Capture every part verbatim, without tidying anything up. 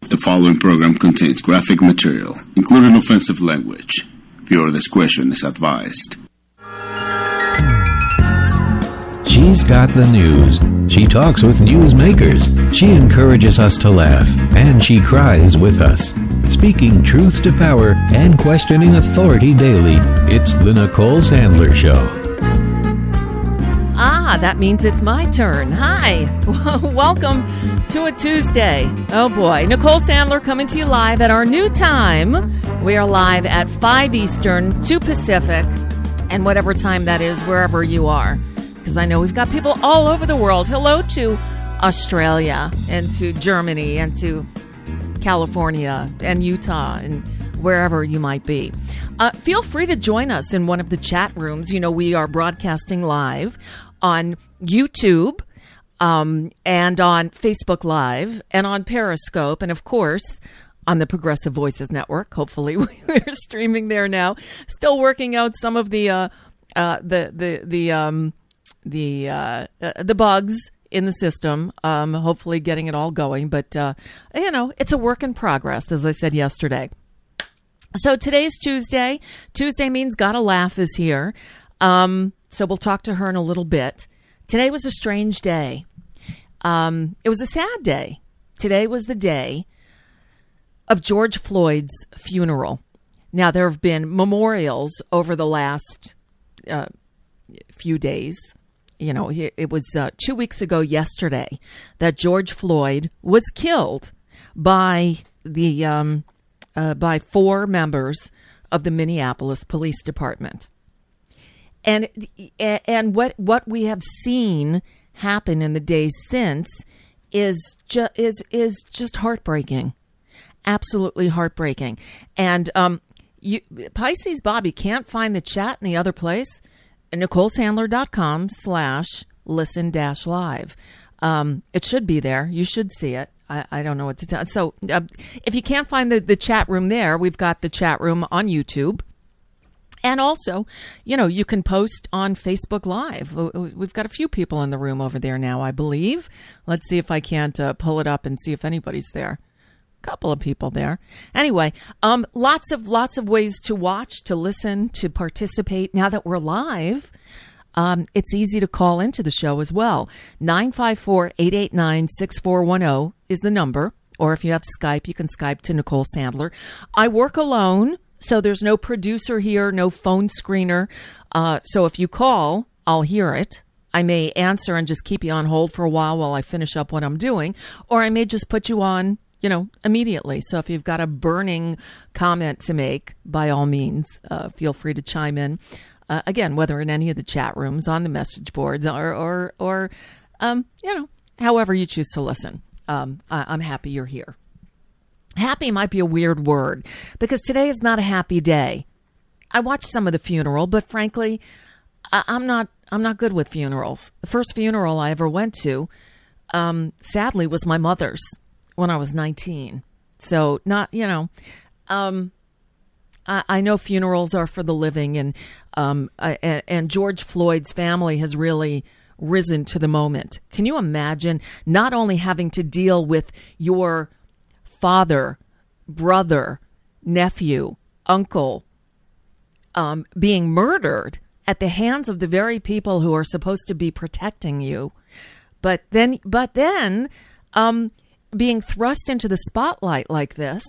The following program contains graphic material, including offensive language. Viewer discretion is advised. She's got the news. She talks with newsmakers. She encourages us to laugh, and she cries with us. Speaking truth to power and questioning authority daily, it's the Nicole Sandler Show. Ah, that means it's my turn. Hi. Welcome to a Tuesday. Oh boy. Nicole Sandler coming to you live at our new time. We are live at five Eastern, two Pacific, and whatever time that is, wherever you are. Because I know we've got people all over the world. Hello to Australia and to Germany and to California and Utah and wherever you might be. Uh, feel free to join us in one of the chat rooms. You know, we are broadcasting live on YouTube um, and on Facebook Live and on Periscope and, of course, on the Progressive Voices Network. Hopefully, we're streaming there now. Still working out some of the uh, uh, the the the um, the uh, uh, the bugs in the system. Um, hopefully, getting it all going. But uh, you know, it's a work in progress, as I said yesterday. So today's Tuesday. Tuesday means Gotta Laugh is here. Um, so we'll talk to her in a little bit. Today was a strange day. Um, it was a sad day. Today was the day of George Floyd's funeral. Now, there have been memorials over the last uh, few days. You know, it was uh, two weeks ago yesterday that George Floyd was killed by the um, uh, by four members of the Minneapolis Police Department. And and what what we have seen happen in the days since is ju- is is just heartbreaking, absolutely heartbreaking. And um, you, Pisces Bobby can't find the chat in the other place. NicoleSandler.com slash listen dash live. Um, it should be there. You should see it. I, I don't know what to tell. So uh, if you can't find the, the chat room there, we've got the chat room on YouTube. And also, you know, you can post on Facebook Live. We've got a few people in the room over there now, I believe. Let's see if I can't uh, pull it up and see if anybody's there. A couple of people there. Anyway, um, lots of lots of ways to watch, to listen, to participate. Now that we're live, um, it's easy to call into the show as well. nine five four, eight eight nine, six four one zero is the number. Or if you have Skype, you can Skype to Nicole Sandler. I work alone. So there's no producer here, no phone screener. Uh, so if you call, I'll hear it. I may answer and just keep you on hold for a while while I finish up what I'm doing. Or I may just put you on, you know, immediately. So if you've got a burning comment to make, by all means, uh, feel free to chime in. Uh, again, whether in any of the chat rooms, on the message boards, or, or, or um, you know, however you choose to listen. Um, I- I'm happy you're here. Happy might be a weird word because today is not a happy day. I watched some of the funeral, but frankly, I- I'm not I'm not good with funerals. The first funeral I ever went to, um, sadly, was my mother's when I was nineteen. So not, you know, um, I, I know funerals are for the living, and, um, I, and and George Floyd's family has really risen to the moment. Can you imagine not only having to deal with your father, brother, nephew, uncle, um, being murdered at the hands of the very people who are supposed to be protecting you, but then, but then, um, being thrust into the spotlight like this.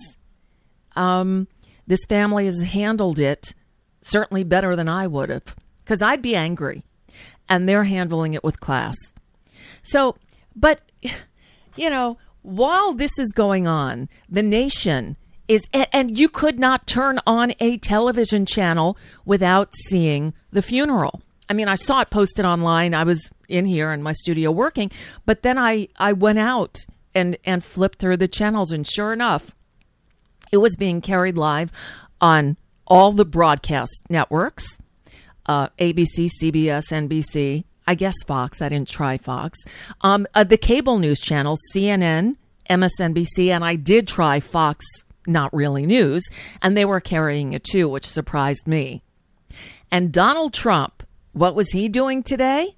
Um, this family has handled it certainly better than I would have, because I'd be angry, and they're handling it with class. So, but you know. While this is going on, the nation is, and you could not turn on a television channel without seeing the funeral. I mean, I saw it posted online. I was in here in my studio working, but then I, I went out and, and flipped through the channels, and sure enough, it was being carried live on all the broadcast networks, uh, A B C, C B S, N B C, I guess Fox. I didn't try Fox. Um, uh, the cable news channels, C N N, M S N B C, and I did try Fox, not really news, and they were carrying it too, which surprised me. And Donald Trump, what was he doing today?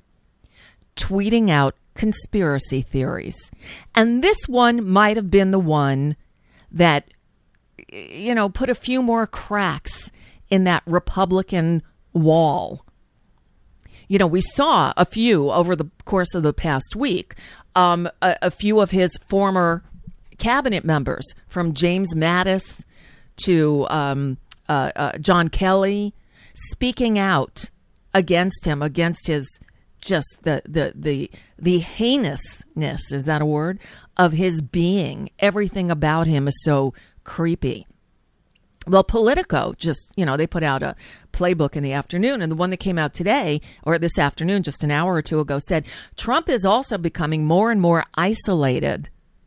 Tweeting out conspiracy theories. And this one might have been the one that, you know, put a few more cracks in that Republican wall. You know, we saw a few over the course of the past week, um, a, a few of his former cabinet members, from James Mattis to um, uh, uh, John Kelly, speaking out against him, against his just the the the the heinousness, is that a word, of his being. Everything about him is so creepy. Well, Politico just, you know, they put out a playbook in the afternoon, and the one that came out today, or this afternoon, just an hour or two ago, said Trump is also becoming more and more isolated.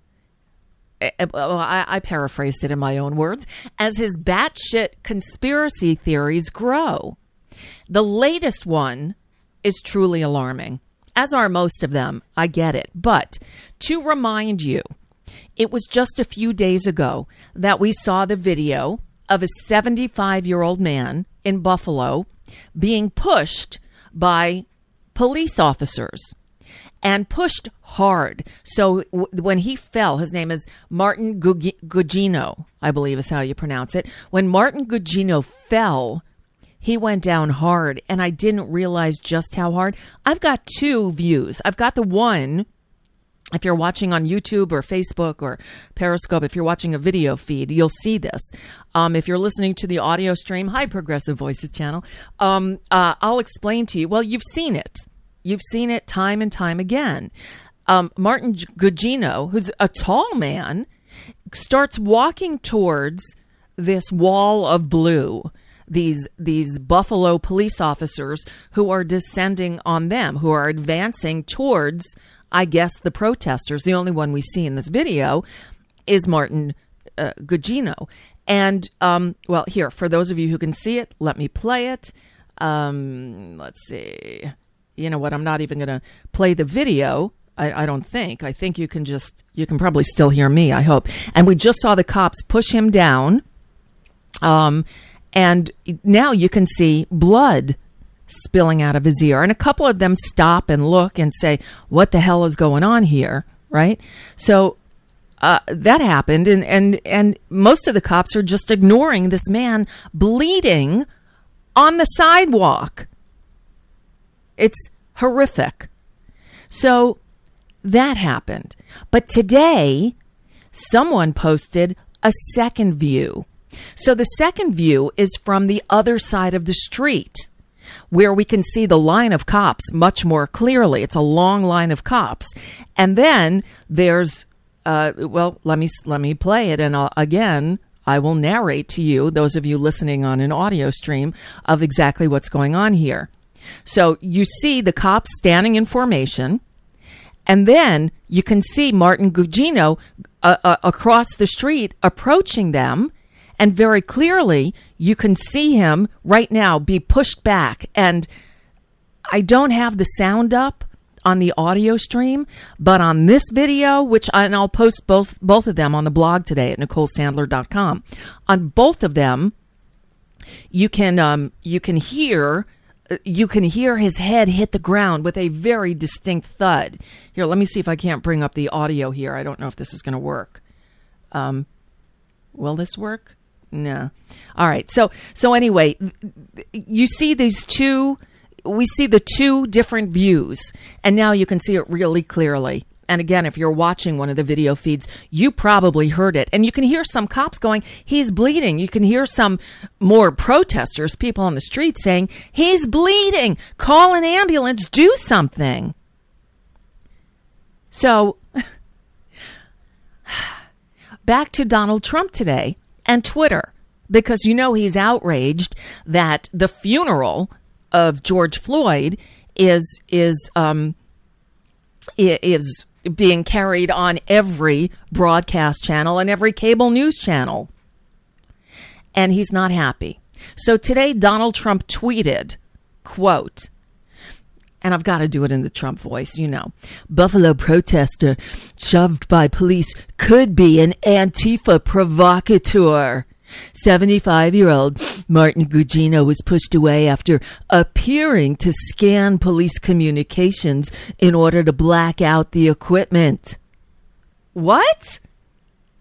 I, I paraphrased it in my own words, as his batshit conspiracy theories grow. The latest one is truly alarming, as are most of them. I get it. But to remind you, it was just a few days ago that we saw the video of a seventy-five-year-old man in Buffalo being pushed by police officers, and pushed hard. So w- when he fell, his name is Martin Gugino, I believe is how you pronounce it. When Martin Gugino fell, he went down hard, and I didn't realize just how hard. I've got two views. I've got the one, if you're watching on YouTube or Facebook or Periscope, if you're watching a video feed, you'll see this. Um, if you're listening to the audio stream, hi, Progressive Voices channel, um, uh, I'll explain to you. Well, you've seen it. You've seen it time and time again. Um, Martin Gugino, who's a tall man, starts walking towards this wall of blue, these these Buffalo police officers who are descending on them, who are advancing towards, I guess, the protesters. The only one we see in this video is Martin uh, Gugino. And, um, well, here, for those of you who can see it, let me play it. Um, let's see. You know what? I'm not even going to play the video. I, I don't think. I think you can just, you can probably still hear me, I hope. And we just saw the cops push him down. Um, and now you can see blood spilling out of his ear. And a couple of them stop and look and say, what the hell is going on here? Right? So uh, that happened. And, and, and most of the cops are just ignoring this man bleeding on the sidewalk. It's horrific. So that happened. But today, someone posted a second view. So the second view is from the other side of the street, where we can see the line of cops much more clearly. It's a long line of cops. And then there's, uh, well, let me let me play it. And I'll, again, I will narrate to you, those of you listening on an audio stream, of exactly what's going on here. So you see the cops standing in formation, and then you can see Martin Gugino uh, uh, across the street approaching them, and very clearly you can see him right now be pushed back. And I don't have the sound up on the audio stream, but on this video, which I, and I'll post both both of them on the blog today at Nicole Sandler dot com, on both of them, you can um, you can hear. You can hear his head hit the ground with a very distinct thud. Here, let me see if I can't bring up the audio here. I don't know if this is going to work. Um, will this work? No. All right. So, so anyway, you see these two, we see the two different views, and now you can see it really clearly. And again, if you're watching one of the video feeds, you probably heard it. And you can hear some cops going, he's bleeding. You can hear some more protesters, people on the street saying, he's bleeding. Call an ambulance. Do something. So back to Donald Trump today and Twitter, because you know he's outraged that the funeral of George Floyd is is um is being carried on every broadcast channel and every cable news channel. And he's not happy. So today, Donald Trump tweeted, quote, and I've got to do it in the Trump voice, you know, Buffalo protester shoved by police could be an Antifa provocateur. seventy-five-year-old Martin Gugino was pushed away after appearing to scan police communications in order to black out the equipment. What?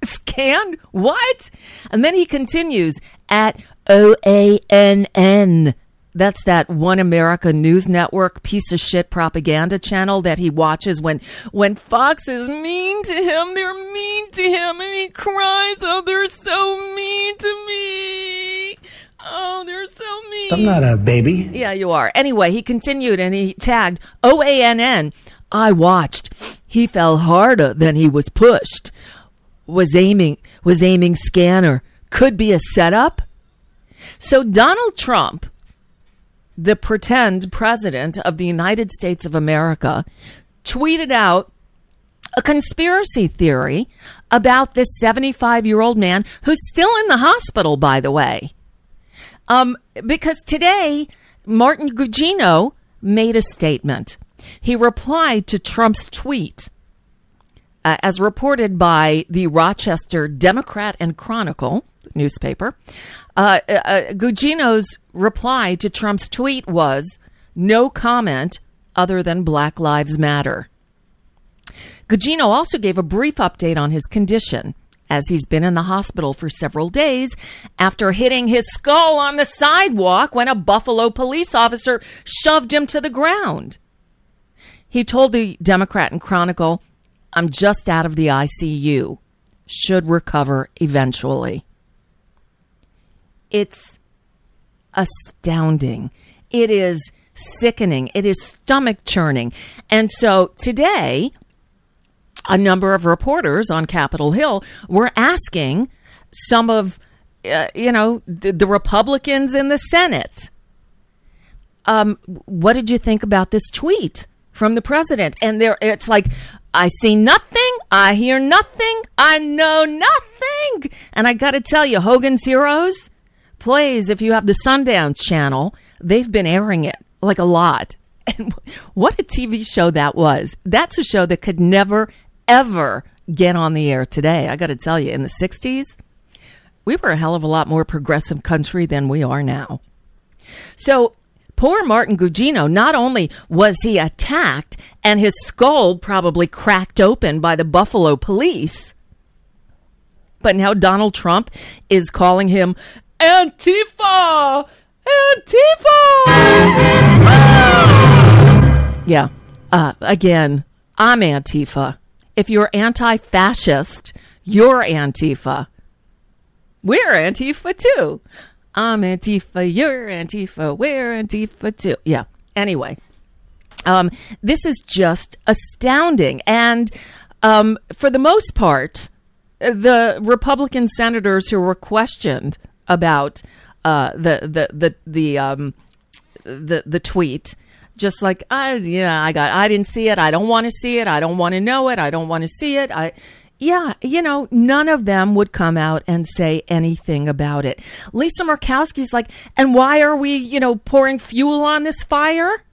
Scan? What? And then he continues at O A N N. That's that One America News Network piece of shit propaganda channel that he watches when when Fox is mean to him. They're mean to him, and he cries, oh, they're so mean to me. Oh, they're so mean. I'm not a baby. Yeah, you are. Anyway, he continued, and he tagged O A N N. I watched. He fell harder than he was pushed. Was aiming, was aiming scanner. Could be a setup. So Donald Trump, the pretend president of the United States of America, tweeted out a conspiracy theory about this seventy-five-year-old man who's still in the hospital, by the way. Um, because today, Martin Gugino made a statement. He replied to Trump's tweet, uh, as reported by the Rochester Democrat and Chronicle newspaper. Uh, uh, Gugino's reply to Trump's tweet was, no comment other than Black Lives Matter. Gugino also gave a brief update on his condition, as he's been in the hospital for several days after hitting his skull on the sidewalk when a Buffalo police officer shoved him to the ground. He told the Democrat and Chronicle, I'm just out of the I C U. Should recover eventually. It's astounding. It is sickening. It is stomach churning. And so today, a number of reporters on Capitol Hill were asking some of, uh, you know, the, the Republicans in the Senate, um, what did you think about this tweet from the president? And there, it's like, I see nothing. I hear nothing. I know nothing. And I got to tell you, Hogan's Heroes plays, if you have the Sundance Channel, they've been airing it like a lot. And what a T V show that was. That's a show that could never, ever get on the air today. I got to tell you, in the sixties, we were a hell of a lot more progressive country than we are now. So poor Martin Gugino, not only was he attacked and his skull probably cracked open by the Buffalo police, but now Donald Trump is calling him Antifa! Antifa! Ah! Yeah. Uh, again, I'm Antifa. If you're anti-fascist, you're Antifa. We're Antifa too. I'm Antifa, you're Antifa, we're Antifa too. Yeah. Anyway, um, this is just astounding. And um, for the most part, the Republican senators who were questioned about uh, the the the the um, the the tweet, just like, I yeah, I got, I didn't see it. I don't want to see it. I don't want to know it. I don't want to see it. I. Yeah, you know, none of them would come out and say anything about it. Lisa Murkowski's like, and why are we, you know, pouring fuel on this fire?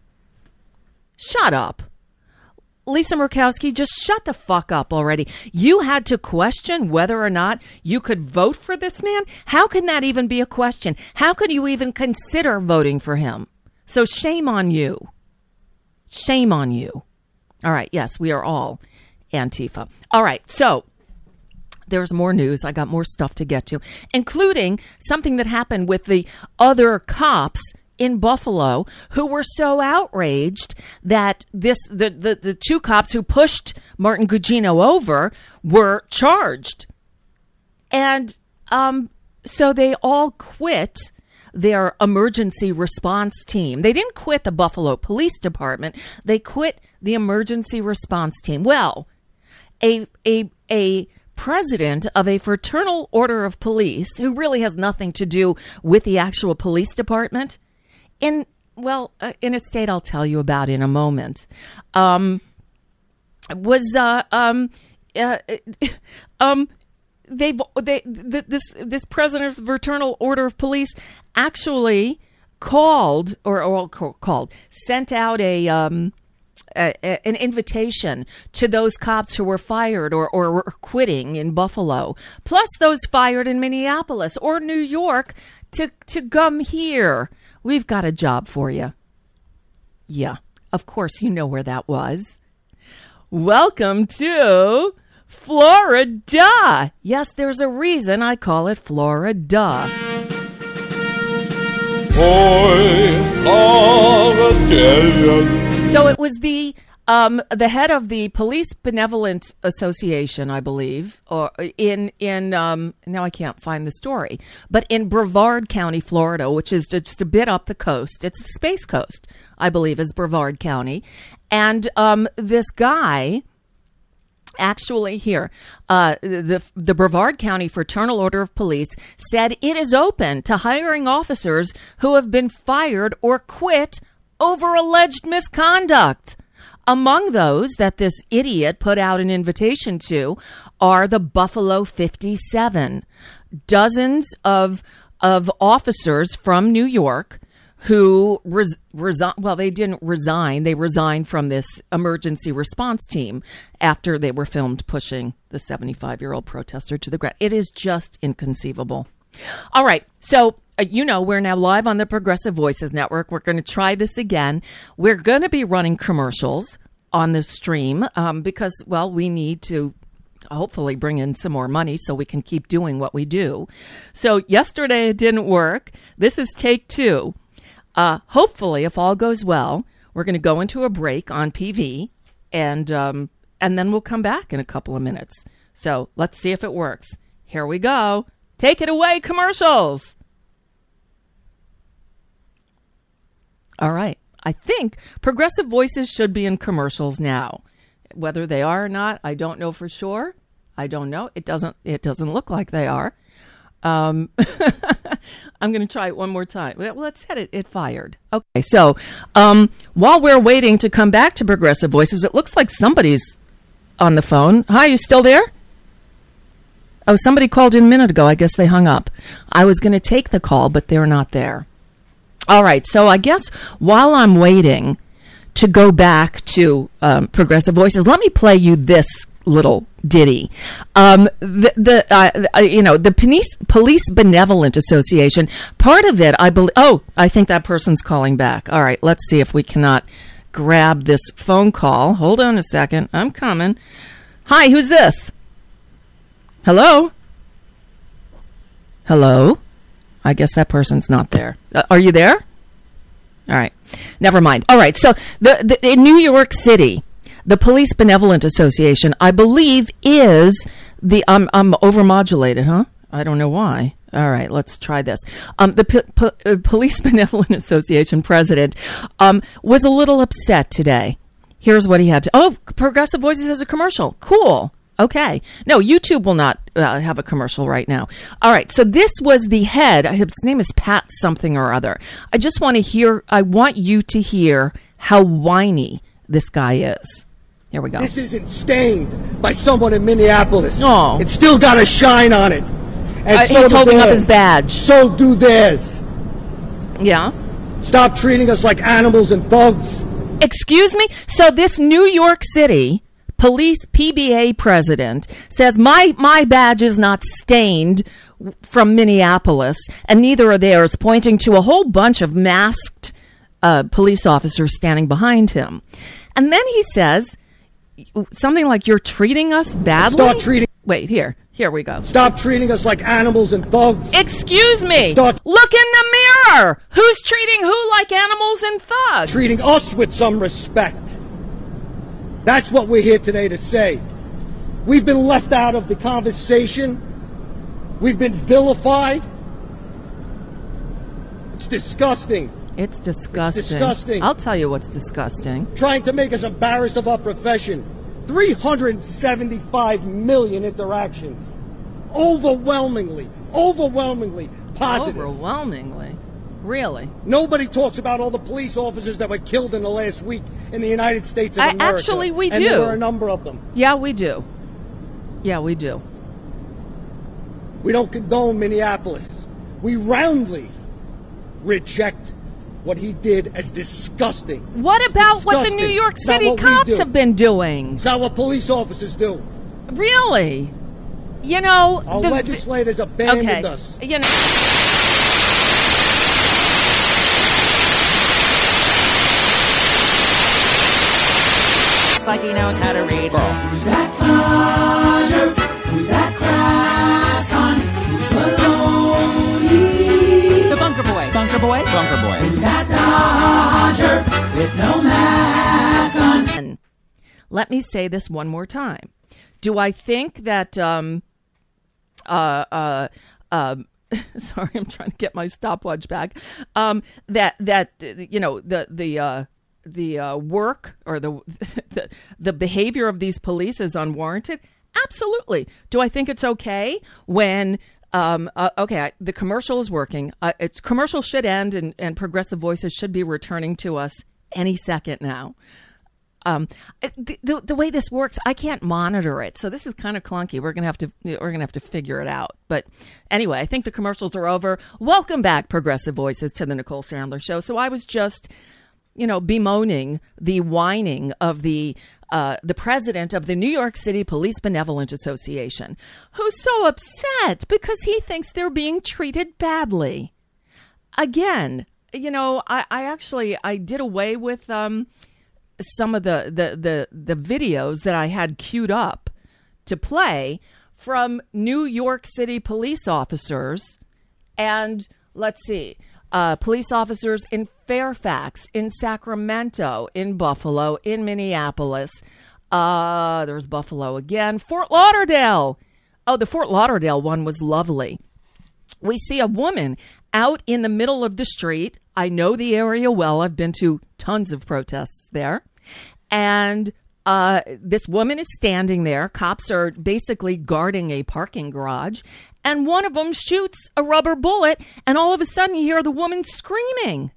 Shut up. Lisa Murkowski, just shut the fuck up already. You had to question whether or not you could vote for this man? How can that even be a question? How could you even consider voting for him? So shame on you. Shame on you. All right, yes, we are all Antifa. All right, so there's more news. I got more stuff to get to, including something that happened with the other cops in Buffalo who were so outraged that this the, the, the two cops who pushed Martin Gugino over were charged. And um, so they all quit their emergency response team. They didn't quit the Buffalo Police Department. They quit the emergency response team. Well, a a a president of a fraternal order of police who really has nothing to do with the actual police department, in well, uh, in a state I'll tell you about in a moment, um, was uh, um, uh, um, they they th- this this president of the fraternal order of police actually called or or called sent out a um. Uh, an invitation to those cops who were fired or, or were quitting in Buffalo, plus those fired in Minneapolis or New York, to, to come here. We've got a job for you. Yeah, of course, you know where that was. Welcome to Florida. Yes, there's a reason I call it Florida. So it was the um, the head of the Police Benevolent Association, I believe, or in in um, now I can't find the story, but in Brevard County, Florida, which is just a bit up the coast. It's the Space Coast, I believe, is Brevard County, and um, this guy. Actually, here, uh, the the Brevard County Fraternal Order of Police said it is open to hiring officers who have been fired or quit over alleged misconduct. Among those that this idiot put out an invitation to are the Buffalo fifty-seven, dozens of of officers from New York who res- resign. Well, they didn't resign. They resigned from this emergency response team after they were filmed pushing the seventy-five-year-old protester to the ground. It is just inconceivable. All right. So, uh, you know, we're now live on the Progressive Voices Network. We're going to try this again. We're going to be running commercials on the stream um, because, well, we need to hopefully bring in some more money so we can keep doing what we do. So yesterday it didn't work. This is take two. Uh, hopefully, if all goes well, we're going to go into a break on P V, and um, and then we'll come back in a couple of minutes. So let's see if it works. Here we go. Take it away, commercials. All right. I think Progressive Voices should be in commercials now. Whether they are or not, I don't know for sure. I don't know. It doesn't. It doesn't look like they are. Um, I'm going to try it one more time. Well, let's set it. It fired. Okay. So, um, while we're waiting to come back to Progressive Voices, it looks like somebody's on the phone. Hi, you still there? Oh, somebody called in a minute ago. I guess they hung up. I was going to take the call, but they're not there. All right. So I guess while I'm waiting to go back to, um, Progressive Voices, let me play you this little ditty. Um, the, the uh, you know, the Police, Police Benevolent Association, part of it, I believe, oh, I think that person's calling back. All right, let's see if we cannot grab this phone call. Hold on a second. I'm coming. Hi, who's this? Hello? Hello? I guess that person's not there. Uh, are you there? All right. Never mind. All right. So the, the in New York City, the Police Benevolent Association, I believe, is the, I'm, I'm overmodulated, huh? I don't know why. All right, let's try this. Um, the P- P- uh, Police Benevolent Association president um, was a little upset today. Here's what he had to, oh, Progressive Voices has a commercial. Cool. Okay. No, YouTube will not uh, have a commercial right now. All right. So this was the head. His name is Pat something or other. I just want to hear, I want you to hear how whiny this guy is. Here we go. This isn't stained by someone in Minneapolis. Oh. It's still got a shine on it. And Uh, so he's do holding up theirs. his badge. So do theirs. Yeah. Stop treating us like animals and thugs. Excuse me? So this New York City police P B A president says my my badge is not stained from Minneapolis, and neither are theirs, pointing to a whole bunch of masked uh, police officers standing behind him. And then he says something like, you're treating us badly? Start treating... Wait, here. Here we go. Stop treating us like animals and thugs. Excuse me. Start... Look in the mirror. Who's treating who like animals and thugs? Treating us with some respect. That's what we're here today to say. We've been left out of the conversation. We've been vilified. It's disgusting. It's disgusting. It's disgusting. I'll tell you what's disgusting. Trying to make us embarrassed of our profession. three hundred seventy-five million interactions. Overwhelmingly, overwhelmingly positive. Overwhelmingly. Really? Nobody talks about all the police officers that were killed in the last week in the United States of I, America. Actually, we and do. there were a number of them. Yeah, we do. Yeah, we do. We don't condone Minneapolis. We roundly reject what he did as disgusting. What It's about what the disgusting. New York It's not City what we cops do. have been doing? It's not what police officers do. Really? You know, Our the, legislators abandoned okay. us. You know. Like he knows how to read. Who's that Who's that crass on? Who's Maloney? The Bunker Boy. Bunker Boy. Bunker Boy. Who's that Dodger with no mask on? Let me say this one more time. Do I think that, um, uh, uh, uh, sorry, I'm trying to get my stopwatch back, um, that, that, you know, the, the, uh, the uh, work or the, the the behavior of these police is unwarranted? Absolutely. Do I think it's okay when, um, uh, okay, I, the commercial is working. Uh, it's commercial should end and, and Progressive Voices should be returning to us any second now. Um, the, the the way this works, I can't monitor it, so this is kind of clunky. We're gonna have to we're gonna have to figure it out. But anyway, I think the commercials are over. Welcome back, Progressive Voices, to the Nicole Sandler Show. So I was just, you know, bemoaning the whining of the uh, the president of the New York City Police Benevolent Association, who's so upset because he thinks they're being treated badly. Again, you know, I, I actually I did away with um, some of the, the the the videos that I had queued up to play from New York City police officers, and let's see. Uh, police officers in Fairfax, in Sacramento, in Buffalo, in Minneapolis. Uh, there's Buffalo again. Fort Lauderdale. Oh, the Fort Lauderdale one was lovely. We see a woman out in the middle of the street. I know the area well. I've been to tons of protests there. And uh, this woman is standing there. Cops are basically guarding a parking garage. And one of them shoots a rubber bullet, and all of a sudden you hear the woman screaming.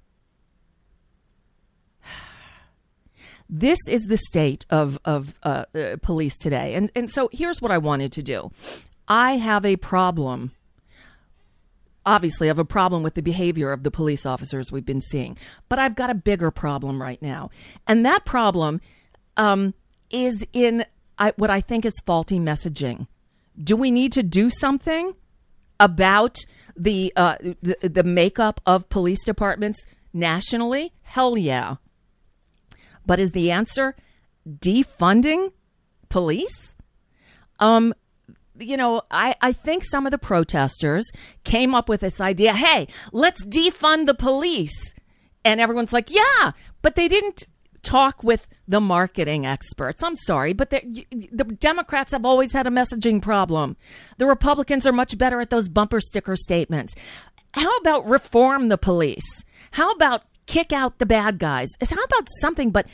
This is the state of, of uh, uh, police today. And, and so here's what I wanted to do. I have a problem. Obviously, I have a problem with the behavior of the police officers we've been seeing. But I've got a bigger problem right now. And that problem um, is in I, what I think is faulty messaging. Do we need to do something about the, uh, the the makeup of police departments nationally? Hell yeah. But is the answer defunding police? Um, you know, I, I think some of the protesters came up with this idea, hey, let's defund the police. And everyone's like, yeah, but they didn't talk with the marketing experts. I'm sorry, but the Democrats have always had a messaging problem. The Republicans are much better at those bumper sticker statements. How about reform the police? How about kick out the bad guys? How about something but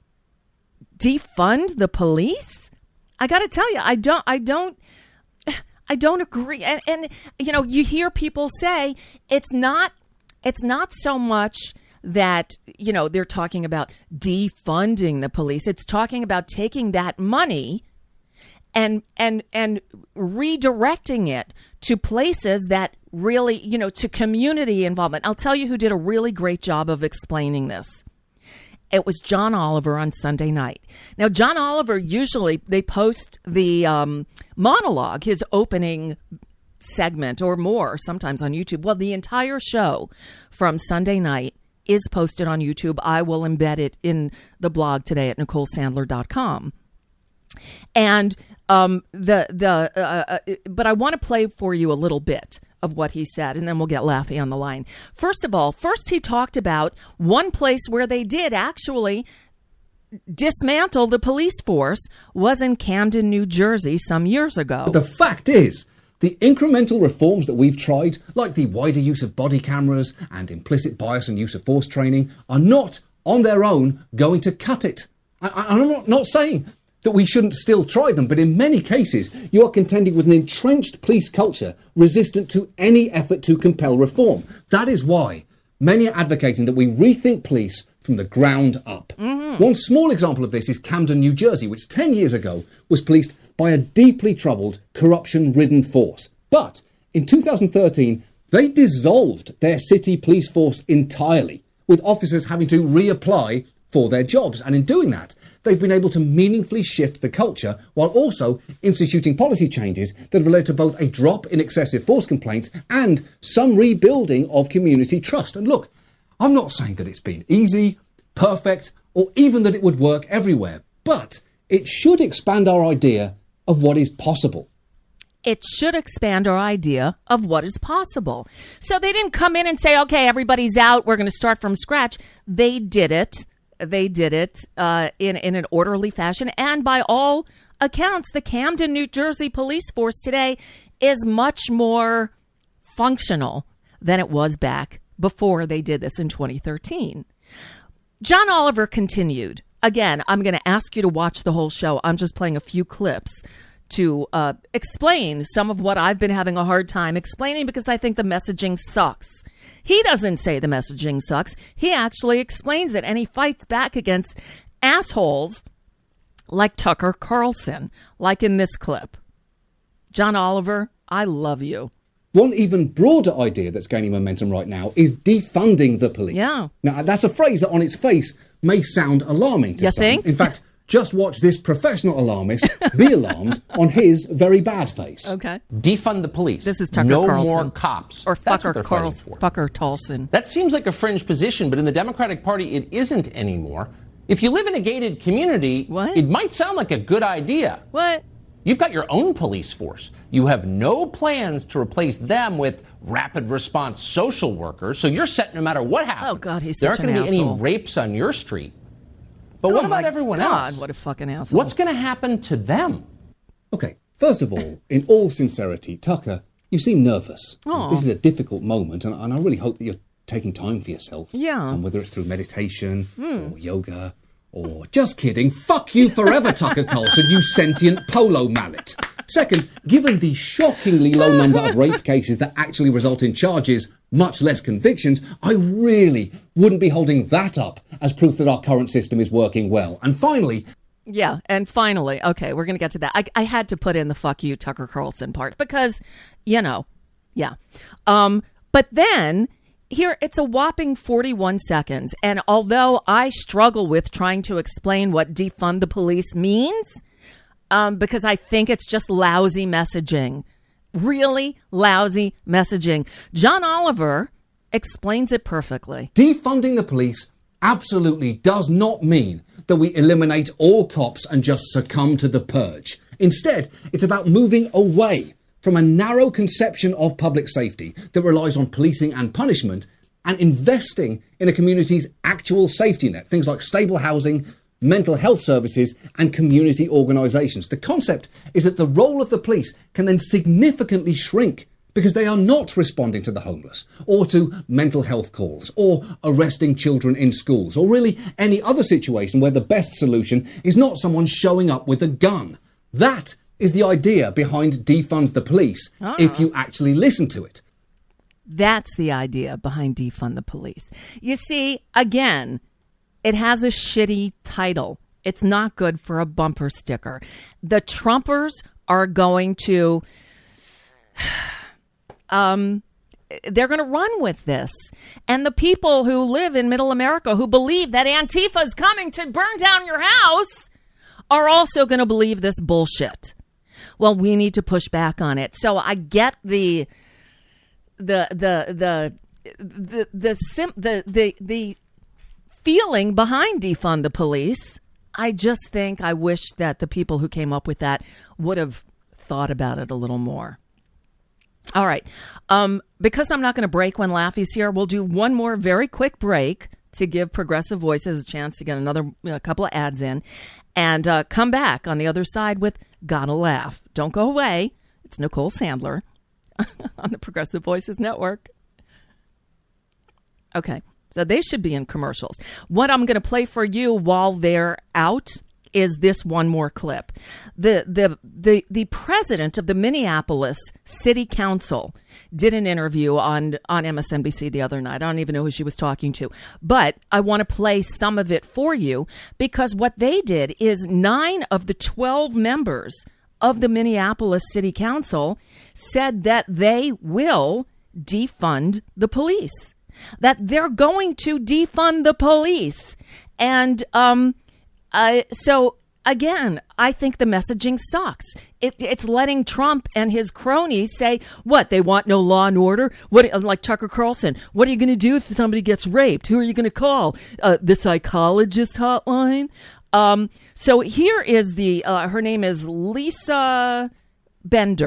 defund the police? I got to tell you, I don't, I don't, I don't agree. And, and, you know, you hear people say it's not, it's not so much that, you know, they're talking about defunding the police. It's talking about taking that money and and and redirecting it to places that really, you know, to community involvement. I'll tell you who did a really great job of explaining this. It was John Oliver on Sunday night. Now, John Oliver, usually they post the um, monologue, his opening segment or more, sometimes on YouTube. Well, the entire show from Sunday night is posted on YouTube. I will embed it in the blog today at nicole sandler dot com. And um, the the uh, uh, but I want to play for you a little bit of what he said, and then we'll get Laffy on the line. First of all, first he talked about one place where they did actually dismantle the police force was in Camden, New Jersey, some years ago. The fact is, the incremental reforms that we've tried, like the wider use of body cameras and implicit bias and use of force training, are not, on their own, going to cut it. I, I, I'm not, not saying that we shouldn't still try them, but in many cases, you are contending with an entrenched police culture resistant to any effort to compel reform. That is why many are advocating that we rethink police from the ground up. Mm-hmm. One small example of this is Camden, New Jersey, which ten years ago was policed by a deeply troubled, corruption-ridden force. But in two thousand thirteen, they dissolved their city police force entirely, with officers having to reapply for their jobs. And in doing that, they've been able to meaningfully shift the culture while also instituting policy changes that have led to both a drop in excessive force complaints and some rebuilding of community trust. And look, I'm not saying that it's been easy, perfect, or even that it would work everywhere, but it should expand our idea of what is possible. it should expand our idea of what is possible. So they didn't come in and say, okay, everybody's out, we're going to start from scratch. They did it. They did it uh, in, in an orderly fashion. And by all accounts, the Camden, New Jersey police force today is much more functional than it was back before they did this in twenty thirteen. John Oliver continued. Again, I'm going to ask you to watch the whole show. I'm just playing a few clips to uh, explain some of what I've been having a hard time explaining because I think the messaging sucks. He doesn't say the messaging sucks. He actually explains it, and he fights back against assholes like Tucker Carlson, like in this clip. John Oliver, I love you. One even broader idea that's gaining momentum right now is defunding the police. Yeah. Now, that's a phrase that on its face may sound alarming to you some. Think? In fact, just watch this professional alarmist be alarmed on his very bad face. Okay. Defund the police. This is Tucker no Carlson. No more cops. Or That's Fucker what they're fighting Carlson. for. Fucker Carlson. That seems like a fringe position, but in the Democratic Party, it isn't anymore. If you live in a gated community, what? It might sound like a good idea. What? You've got your own police force. You have no plans to replace them with rapid response social workers, so you're set no matter what happens. Oh, God, he's There such aren't an going to be asshole. any rapes on your street. But Oh, what about my everyone God, else? what a fucking asshole. What's going to happen to them? Okay, first of all, in all sincerity, Tucker, you seem nervous. Aw. This is a difficult moment, and, and I really hope that you're taking time for yourself. Yeah. And whether it's through meditation or yoga or just kidding, fuck you forever, Tucker Carlson, you sentient polo mallet. Second, given the shockingly low number of rape cases that actually result in charges, much less convictions, I really wouldn't be holding that up as proof that our current system is working well. And finally... Yeah, and finally, okay, we're going to get to that. I, I had to put in the fuck you Tucker Carlson part because, you know, yeah. Um, but then... Here, it's a whopping forty-one seconds, and although I struggle with trying to explain what defund the police means, um, because I think it's just lousy messaging, really lousy messaging, John Oliver explains it perfectly. Defunding the police absolutely does not mean that we eliminate all cops and just succumb to the purge. Instead, it's about moving away from a narrow conception of public safety that relies on policing and punishment and investing in a community's actual safety net, things like stable housing, mental health services and community organisations. The concept is that the role of the police can then significantly shrink because they are not responding to the homeless or to mental health calls or arresting children in schools or really any other situation where the best solution is not someone showing up with a gun. That is the idea behind defund the police, Ah. if you actually listen to it. That's the idea behind defund the police. You see, again, it has a shitty title. It's not good for a bumper sticker. The Trumpers are going to, um, they're going to run with this. And the people who live in middle America who believe that Antifa is coming to burn down your house are also going to believe this bullshit. Well, we need to push back on it. So I get the the the the the the sim, the, the the feeling behind defund the police. I just think I wish that the people who came up with that would have thought about it a little more. All right. Um, because I'm not going to break when Laffy's here, we'll do one more very quick break to give Progressive Voices a chance to get another a couple of ads in and uh, come back on the other side with Gotta Laugh. Don't go away. It's Nicole Sandler on the Progressive Voices Network. Okay, so they should be in commercials. What I'm going to play for you while they're out is this one more clip. The, the, the, the president of the Minneapolis City Council did an interview on, on M S N B C the other night. I don't even know who she was talking to, but I want to play some of it for you because what they did is nine of the twelve members of the Minneapolis City Council said that they will defund the police, that they're going to defund the police. And, um, Uh, so, again, I think the messaging sucks. It, it's letting Trump and his cronies say, what, they want no law and order? What, like Tucker Carlson, what are you going to do if somebody gets raped? Who are you going to call? Uh, the psychologist hotline? Um, so here is the, uh, her name is Lisa Bender.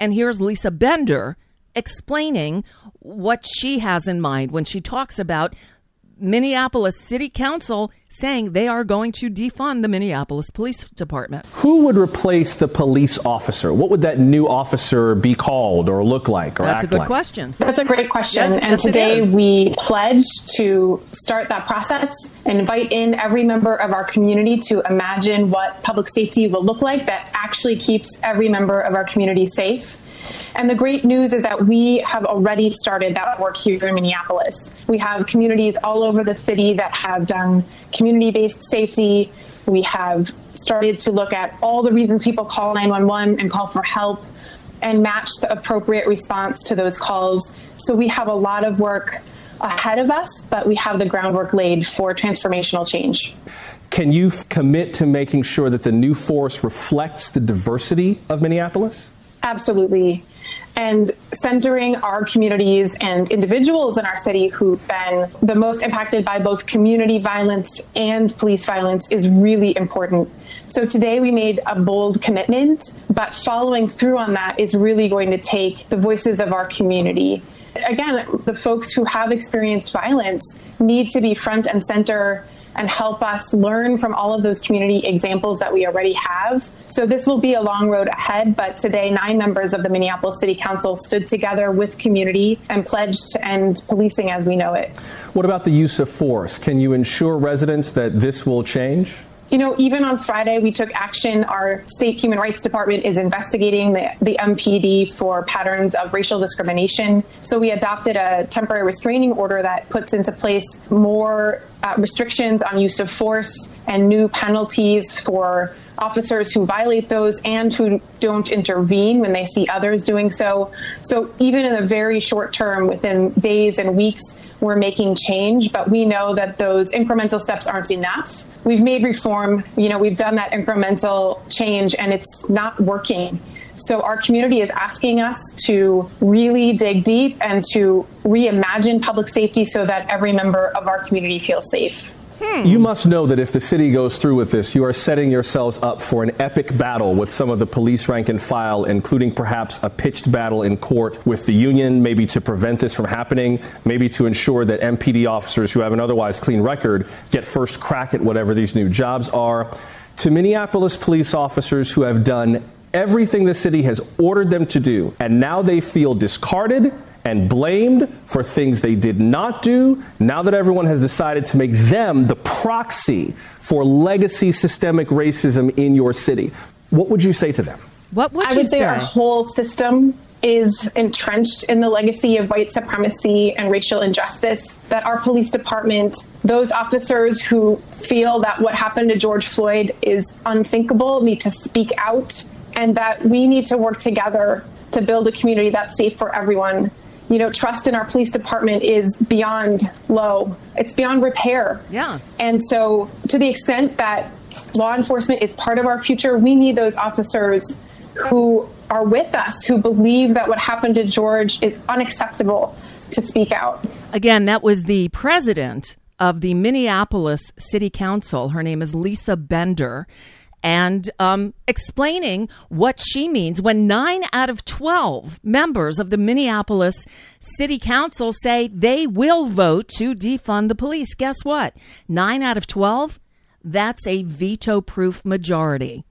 And here's Lisa Bender explaining what she has in mind when she talks about Minneapolis City Council saying they are going to defund the Minneapolis Police Department. Who would replace the police officer? What would that new officer be called or look like or That's act a good like? question. That's a great question. Yes, and yes, today we pledge to start that process and invite in every member of our community to imagine what public safety will look like that actually keeps every member of our community safe. And the great news is that we have already started that work here in Minneapolis. We have communities all over the city that have done community-based safety. We have started to look at all the reasons people call nine one one and call for help and match the appropriate response to those calls. So we have a lot of work ahead of us, but we have the groundwork laid for transformational change. Can you f- commit to making sure that the new force reflects the diversity of Minneapolis? Absolutely. And centering our communities and individuals in our city who've been the most impacted by both community violence and police violence is really important. So today we made a bold commitment, but following through on that is really going to take the voices of our community. Again, the folks who have experienced violence need to be front and center and help us learn from all of those community examples that we already have. So this will be a long road ahead, but today nine members of the Minneapolis City Council stood together with community and pledged to end policing as we know it. What about the use of force? Can you ensure residents that this will change? You know, even on Friday, we took action. Our state human rights department is investigating the, the M P D for patterns of racial discrimination. So we adopted a temporary restraining order that puts into place more uh, restrictions on use of force and new penalties for officers who violate those and who don't intervene when they see others doing so. So even in the very short term, within days and weeks, we're making change, but we know that those incremental steps aren't enough. We've made reform, you know, we've done that incremental change and it's not working. So our community is asking us to really dig deep and to reimagine public safety so that every member of our community feels safe. Hmm. You must know that if the city goes through with this, you are setting yourselves up for an epic battle with some of the police rank and file, including perhaps a pitched battle in court with the union, maybe to prevent this from happening, maybe to ensure that M P D officers who have an otherwise clean record get first crack at whatever these new jobs are. To Minneapolis police officers who have done everything the city has ordered them to do, and now they feel discarded and blamed for things they did not do, now that everyone has decided to make them the proxy for legacy systemic racism in your city, what would you say to them? What would I you would say? say? Our whole system is entrenched in the legacy of white supremacy and racial injustice, that our police department, those officers who feel that what happened to George Floyd is unthinkable, need to speak out, and that we need to work together to build a community that's safe for everyone. You know, trust in our police department is beyond low. It's beyond repair. Yeah. And so to the extent that law enforcement is part of our future, we need those officers who are with us, who believe that what happened to George is unacceptable, to speak out. Again, that was the president of the Minneapolis City Council. Her name is Lisa Bender. And um, explaining what she means when nine out of twelve members of the Minneapolis City Council say they will vote to defund the police. Guess what? nine out of twelve, that's a veto-proof majority.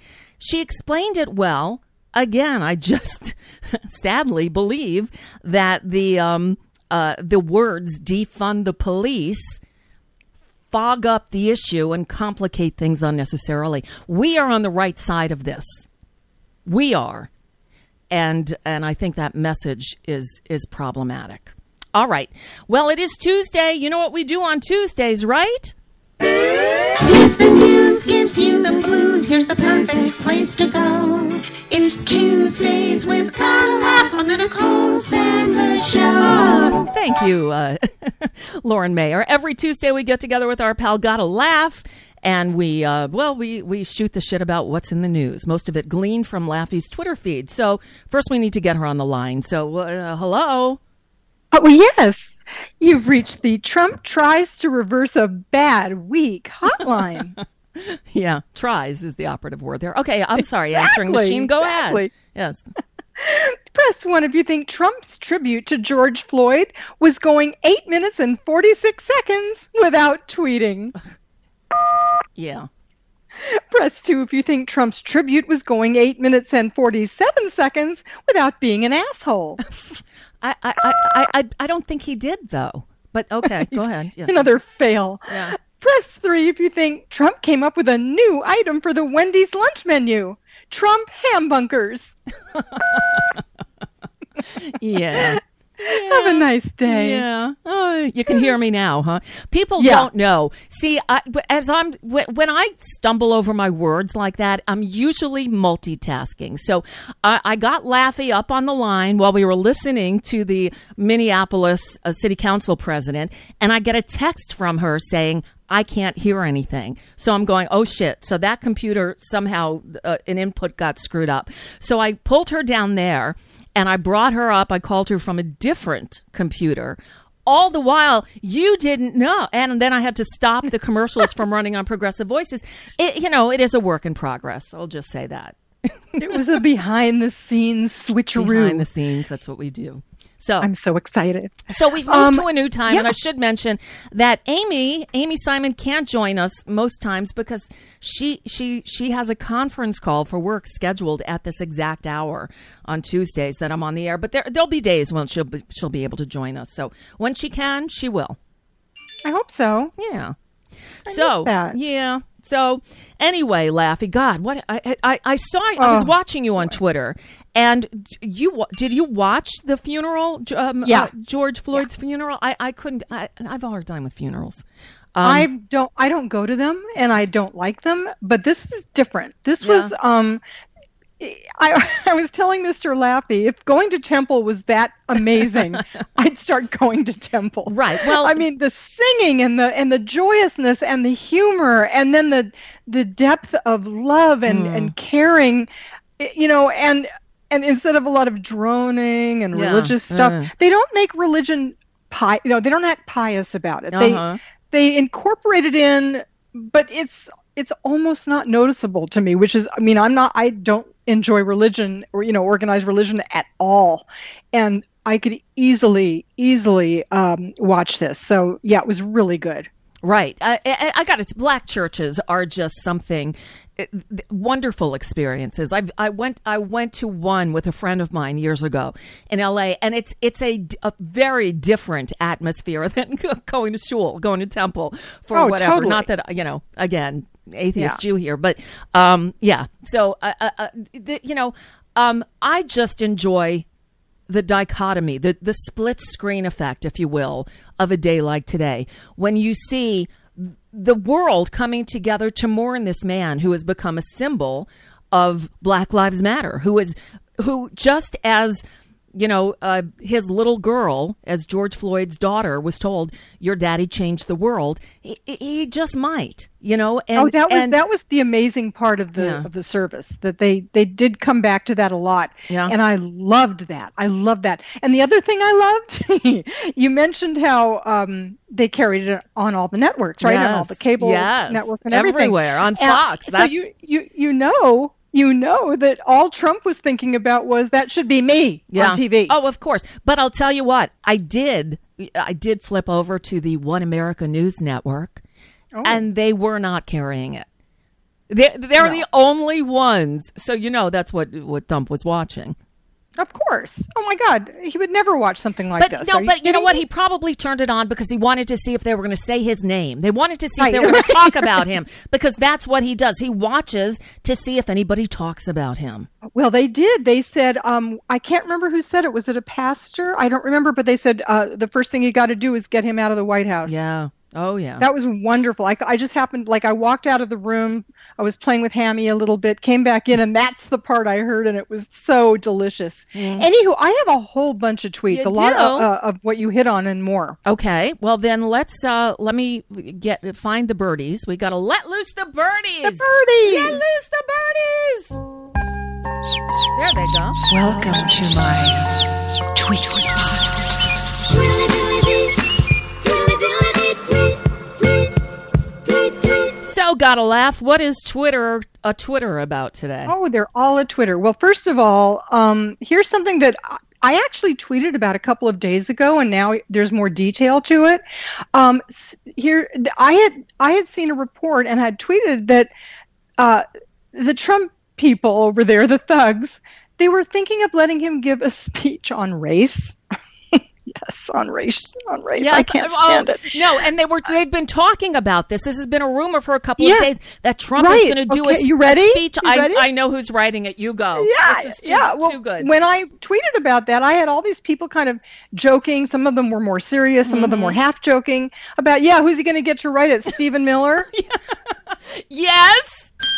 She explained it well. Again, I just sadly believe that the um, uh, the words defund the police fog up the issue and complicate things unnecessarily. We are on the right side of this. We are. And and I think that message is is problematic. All right. Well, it is Tuesday. You know what we do on Tuesdays, right? If the news gives you the blues, here's the perfect place to go. It's Tuesdays with Gotta Laugh on the Nicole Sandler Show. Oh, thank you, uh, Lauren Mayer. Every Tuesday we get together with our pal Gotta Laugh, and we, uh, well, we, we shoot the shit about what's in the news. Most of it gleaned from Laffy's Twitter feed. So first we need to get her on the line. So, uh, hello? Oh, yes. You've reached the Trump tries to reverse a bad week hotline. Yeah, tries is the operative word there. Okay, I'm sorry, exactly, answering machine. Go exactly. ahead. Yes. Press one if you think Trump's tribute to George Floyd was going eight minutes and forty-six seconds without tweeting. Yeah. Press two if you think Trump's tribute was going eight minutes and forty-seven seconds without being an asshole. I, I, I, I, I don't think he did, though. But okay, go ahead. Yeah. Another fail. Yeah. Press three if you think Trump came up with a new item for the Wendy's lunch menu. Trump ham bunkers. Yeah. Have a nice day. Yeah. Oh, you can hear me now, huh? People Yeah. don't know. See, I, as I'm when I stumble over my words like that, I'm usually multitasking. So I, I got Laffy up on the line while we were listening to the Minneapolis uh, City Council president, and I get a text from her saying, I can't hear anything. So I'm going, oh, shit. So that computer, somehow uh, an input got screwed up. So I pulled her down there and I brought her up. I called her from a different computer. All the while, you didn't know. And then I had to stop the commercials from running on Progressive Voices. It, you know, it is a work in progress. I'll just say that. It was a behind-the-scenes switcheroo. Behind the scenes, that's what we do. So I'm so excited. So we've moved Um, to a new time, yeah. and I should mention that Amy, Amy Simon can't join us most times because she she she has a conference call for work scheduled at this exact hour on Tuesdays that I'm on the air. But there there'll be days when she'll be, she'll be able to join us. So when she can, she will. I hope so. Yeah. I so missed that. yeah. So anyway, Laffy, God, what I I, I saw. I was Oh, watching you on Twitter, and you wa- did you watch the funeral? Um, Yeah. uh, George Floyd's funeral. I, I couldn't. I, I have a hard time with funerals. Um, I don't. I don't go to them, and I don't like them. But this is different. This Yeah. was. Um, I I was telling Mister Laffy, if going to Temple was that amazing, I'd start going to Temple. Right. Well, I mean, the singing and the and the joyousness and the humor, and then the the depth of love and Mm. and caring, you know, and and instead of a lot of droning and Yeah. religious stuff, Uh. they don't make religion pi. You know, they don't act pious about it. Uh-huh. They they incorporate it in, but it's it's almost not noticeable to me. Which is, I mean, I'm not. I don't enjoy religion or you know organized religion at all, and I could easily easily um, watch this. So yeah, it was really good. Right. I, I, I got it. Black churches are just something uh, wonderful experiences. I I went I went to one with a friend of mine years ago in L A, and it's it's a, a very different atmosphere than going to shul, going to temple for Oh, whatever. totally. Not that, you know, again, atheist Yeah. Jew here, but um, yeah. So uh, uh, uh, the, you know, um, I just enjoy the dichotomy, the, the split screen effect, if you will, of a day like today, when you see the world coming together to mourn this man who has become a symbol of Black Lives Matter, who is, who just as, you know, uh, his little girl, as George Floyd's daughter was told, your daddy changed the world. He, he just might, you know. And, oh, that was and, that was the amazing part of the Yeah. of the service, that they they did come back to that a lot. Yeah. And I loved that. I loved that. And the other thing I loved, you mentioned how um, they carried it on all the networks, right? On all Yes. the cable Yes. networks and everything. Everywhere, on And Fox. so That's- you you you know. You know that all Trump was thinking about was that should be me on T V. Oh, of course. But I'll tell you what, I did. I did flip over to the One America News Network, Oh. and they were not carrying it. They're, they're No. the only ones. So, you know, that's what, what Trump was watching. Of course. Oh my God, he would never watch something like But this. no, Are but you know kidding what? me? He probably turned it on because he wanted to see if they were going to say his name. They wanted to see if they Right. were going to talk about him, because that's what he does. He watches to see if anybody talks about him. Well, they did. They said, um, I can't remember who said it. Was it a pastor? I don't remember, but they said uh, the first thing you got to do is get him out of the White House. Yeah. Oh, yeah. That was wonderful. I, I just happened, like I walked out of the room, I was playing with Hammy a little bit, came back in, and that's the part I heard, and it was so delicious. Mm. Anywho, I have a whole bunch of tweets, You a lot do? of, uh, of what you hit on and more. Okay, well then let's uh let me get find the birdies. We got to let loose the birdies. The birdies! Let loose the birdies. There they go. Welcome to my tweet spot. So got a laugh. What is Twitter a Twitter about today? Oh, they're all at Twitter. Well, first of all, um, here's something that I actually tweeted about a couple of days ago, and now there's more detail to it. Um, here, I had I had seen a report and had tweeted that uh, the Trump people over there, the thugs, they were thinking of letting him give a speech on race. Yes, on race, on race. Yes, I can't stand oh, it. No, and they were they've been talking about this. This has been a rumor for a couple Yeah. of days that Trump Right. is going to do Okay, a, you ready? a speech. You I, ready? I know who's writing it. You go. Yeah, This is too, yeah. Well, too good. when I tweeted about that, I had all these people kind of joking. Some of them were more serious. Some Mm-hmm. of them were half joking about, yeah, who's he going to get to write it? Stephen Miller? Yes.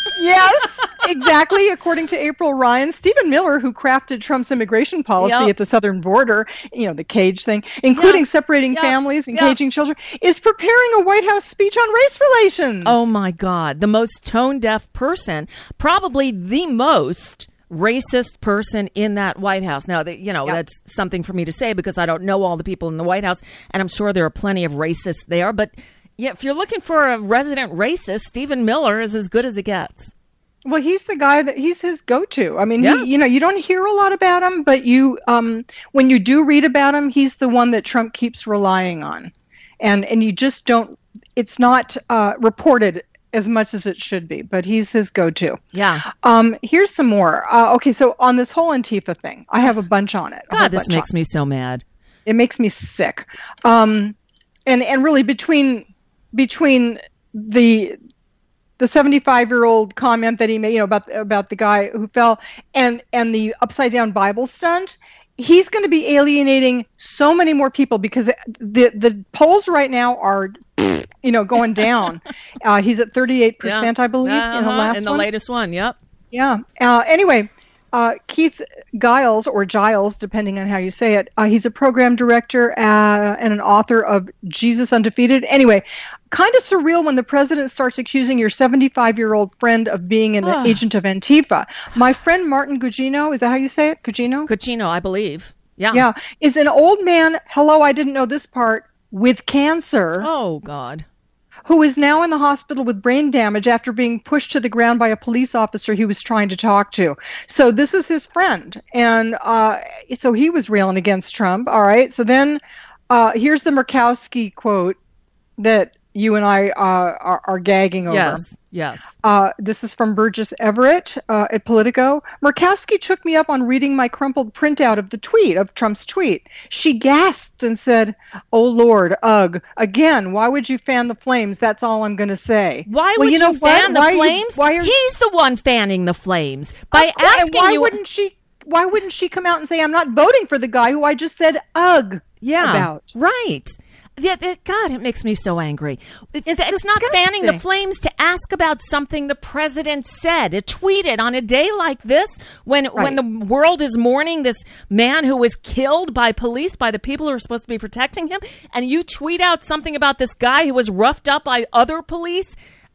Yes, exactly. According to April Ryan, Stephen Miller, who crafted Trump's immigration policy Yep. at the southern border, you know, the cage thing, including Yes. separating Yep. families and Yep. caging children, is preparing a White House speech on race relations. Oh my God, the most tone-deaf person, probably the most racist person in that White House. Now, that you know, Yep. that's something for me to say because I don't know all the people in the White House, and I'm sure there are plenty of racists there. But yeah, if you're looking for a resident racist, Stephen Miller is as good as it gets. Well, he's the guy that he's his go-to. I mean, Yeah. he, you know, you don't hear a lot about him, but you, um, when you do read about him, he's the one that Trump keeps relying on, and and you just don't. It's not uh, reported as much as it should be, but he's his go-to. Yeah. Um, here's some more. Uh, okay, so on this whole Antifa thing, I have a bunch on it. a whole God, this bunch makes on me so mad. it. It makes me sick. Um, and and really between between the the seventy-five-year-old comment that he made, you know, about about the guy who fell, and and the upside down Bible stunt, he's going to be alienating so many more people because the the polls right now are, you know, going down. uh, he's at thirty-eight percent, Yeah. I believe, in the Uh-huh, last in the one. latest one. Yep. Yeah. Uh, anyway, uh, Keith Giles, or Giles, depending on how you say it, uh, he's a program director uh, and an author of Jesus Undefeated. Anyway, kind of surreal when the president starts accusing your seventy-five-year-old friend of being an Ah. agent of Antifa. My friend Martin Gugino, is that how you say it? Gugino? Cucino, I believe. Yeah. Yeah. Is an old man, hello, I didn't know this part, with cancer, Oh God. who is now in the hospital with brain damage after being pushed to the ground by a police officer he was trying to talk to. So this is his friend. And uh, so he was railing against Trump. All right. So then uh, here's the Murkowski quote that you and I uh, are, are gagging over. Yes. Yes. Uh, this is from Burgess Everett uh, at Politico. Murkowski took me up on reading my crumpled printout of the tweet, of Trump's tweet. She gasped and said, "Oh, Lord, ugh, again, why would you fan the flames? That's all I'm going to say." Why Well, would you, know what? fan the Why are you- flames? why are He's the one fanning the flames by Of course, and asking why you. wouldn't she? Why wouldn't she come out and say, "I'm not voting for the guy who I just said ugh yeah, about"? right. Yeah, that, God, it makes me so angry. It- It's it's not fanning the disgusting. flames to ask about something the president said. It tweeted on a day like this when when Right. the world is mourning this man who was killed by police, by the people who are supposed to be protecting him, and you tweet out something about this guy who was roughed up by other police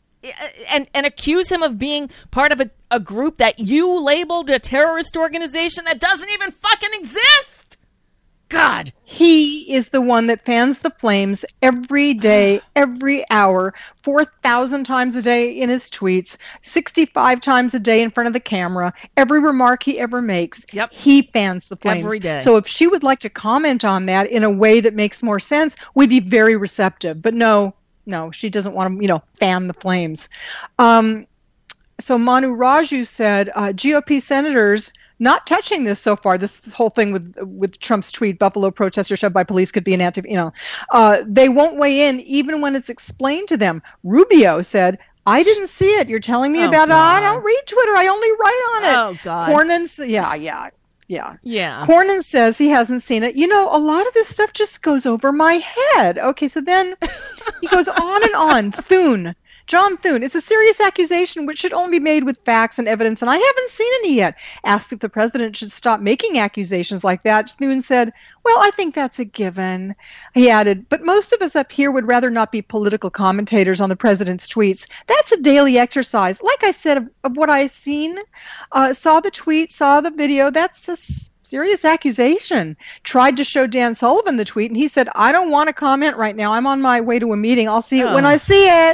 and and accuse him of being part of a, a group that you labeled a terrorist organization that doesn't even fucking exist. God. He is the one that fans the flames every day, every hour, four thousand times a day in his tweets, sixty-five times a day in front of the camera. Every remark he ever makes, Yep. he fans the flames. Every day. So if she would like to comment on that in a way that makes more sense, we'd be very receptive. But no, no, she doesn't want to, you know, fan the flames. Um, so Manu Raju said, uh, G O P senators not touching this so far. This, this whole thing with with Trump's tweet, "Buffalo protester shoved by police could be an anti," you know, uh, they won't weigh in even when it's explained to them. Rubio said, "I didn't see it. You're telling me Oh, about it. I God. don't read Twitter. I only write on it." Oh, God. Cornyn, yeah, yeah. Yeah. Yeah. Cornyn says he hasn't seen it. You know, a lot of this stuff just goes over my head. Okay, so then he goes on and on. Thune. John Thune, it's a serious accusation which should only be made with facts and evidence, and I haven't seen any yet. Asked if the president should stop making accusations like that, Thune said, "Well, I think that's a given." He added, "But most of us up here would rather not be political commentators on the president's tweets. That's a daily exercise. Like I said, of, of what I've seen, uh, saw the tweet, saw the video, that's a s- serious accusation." Tried to show Dan Sullivan the tweet, and he said, "I don't want to comment right now. I'm on my way to a meeting. I'll see it when Oh. I see it."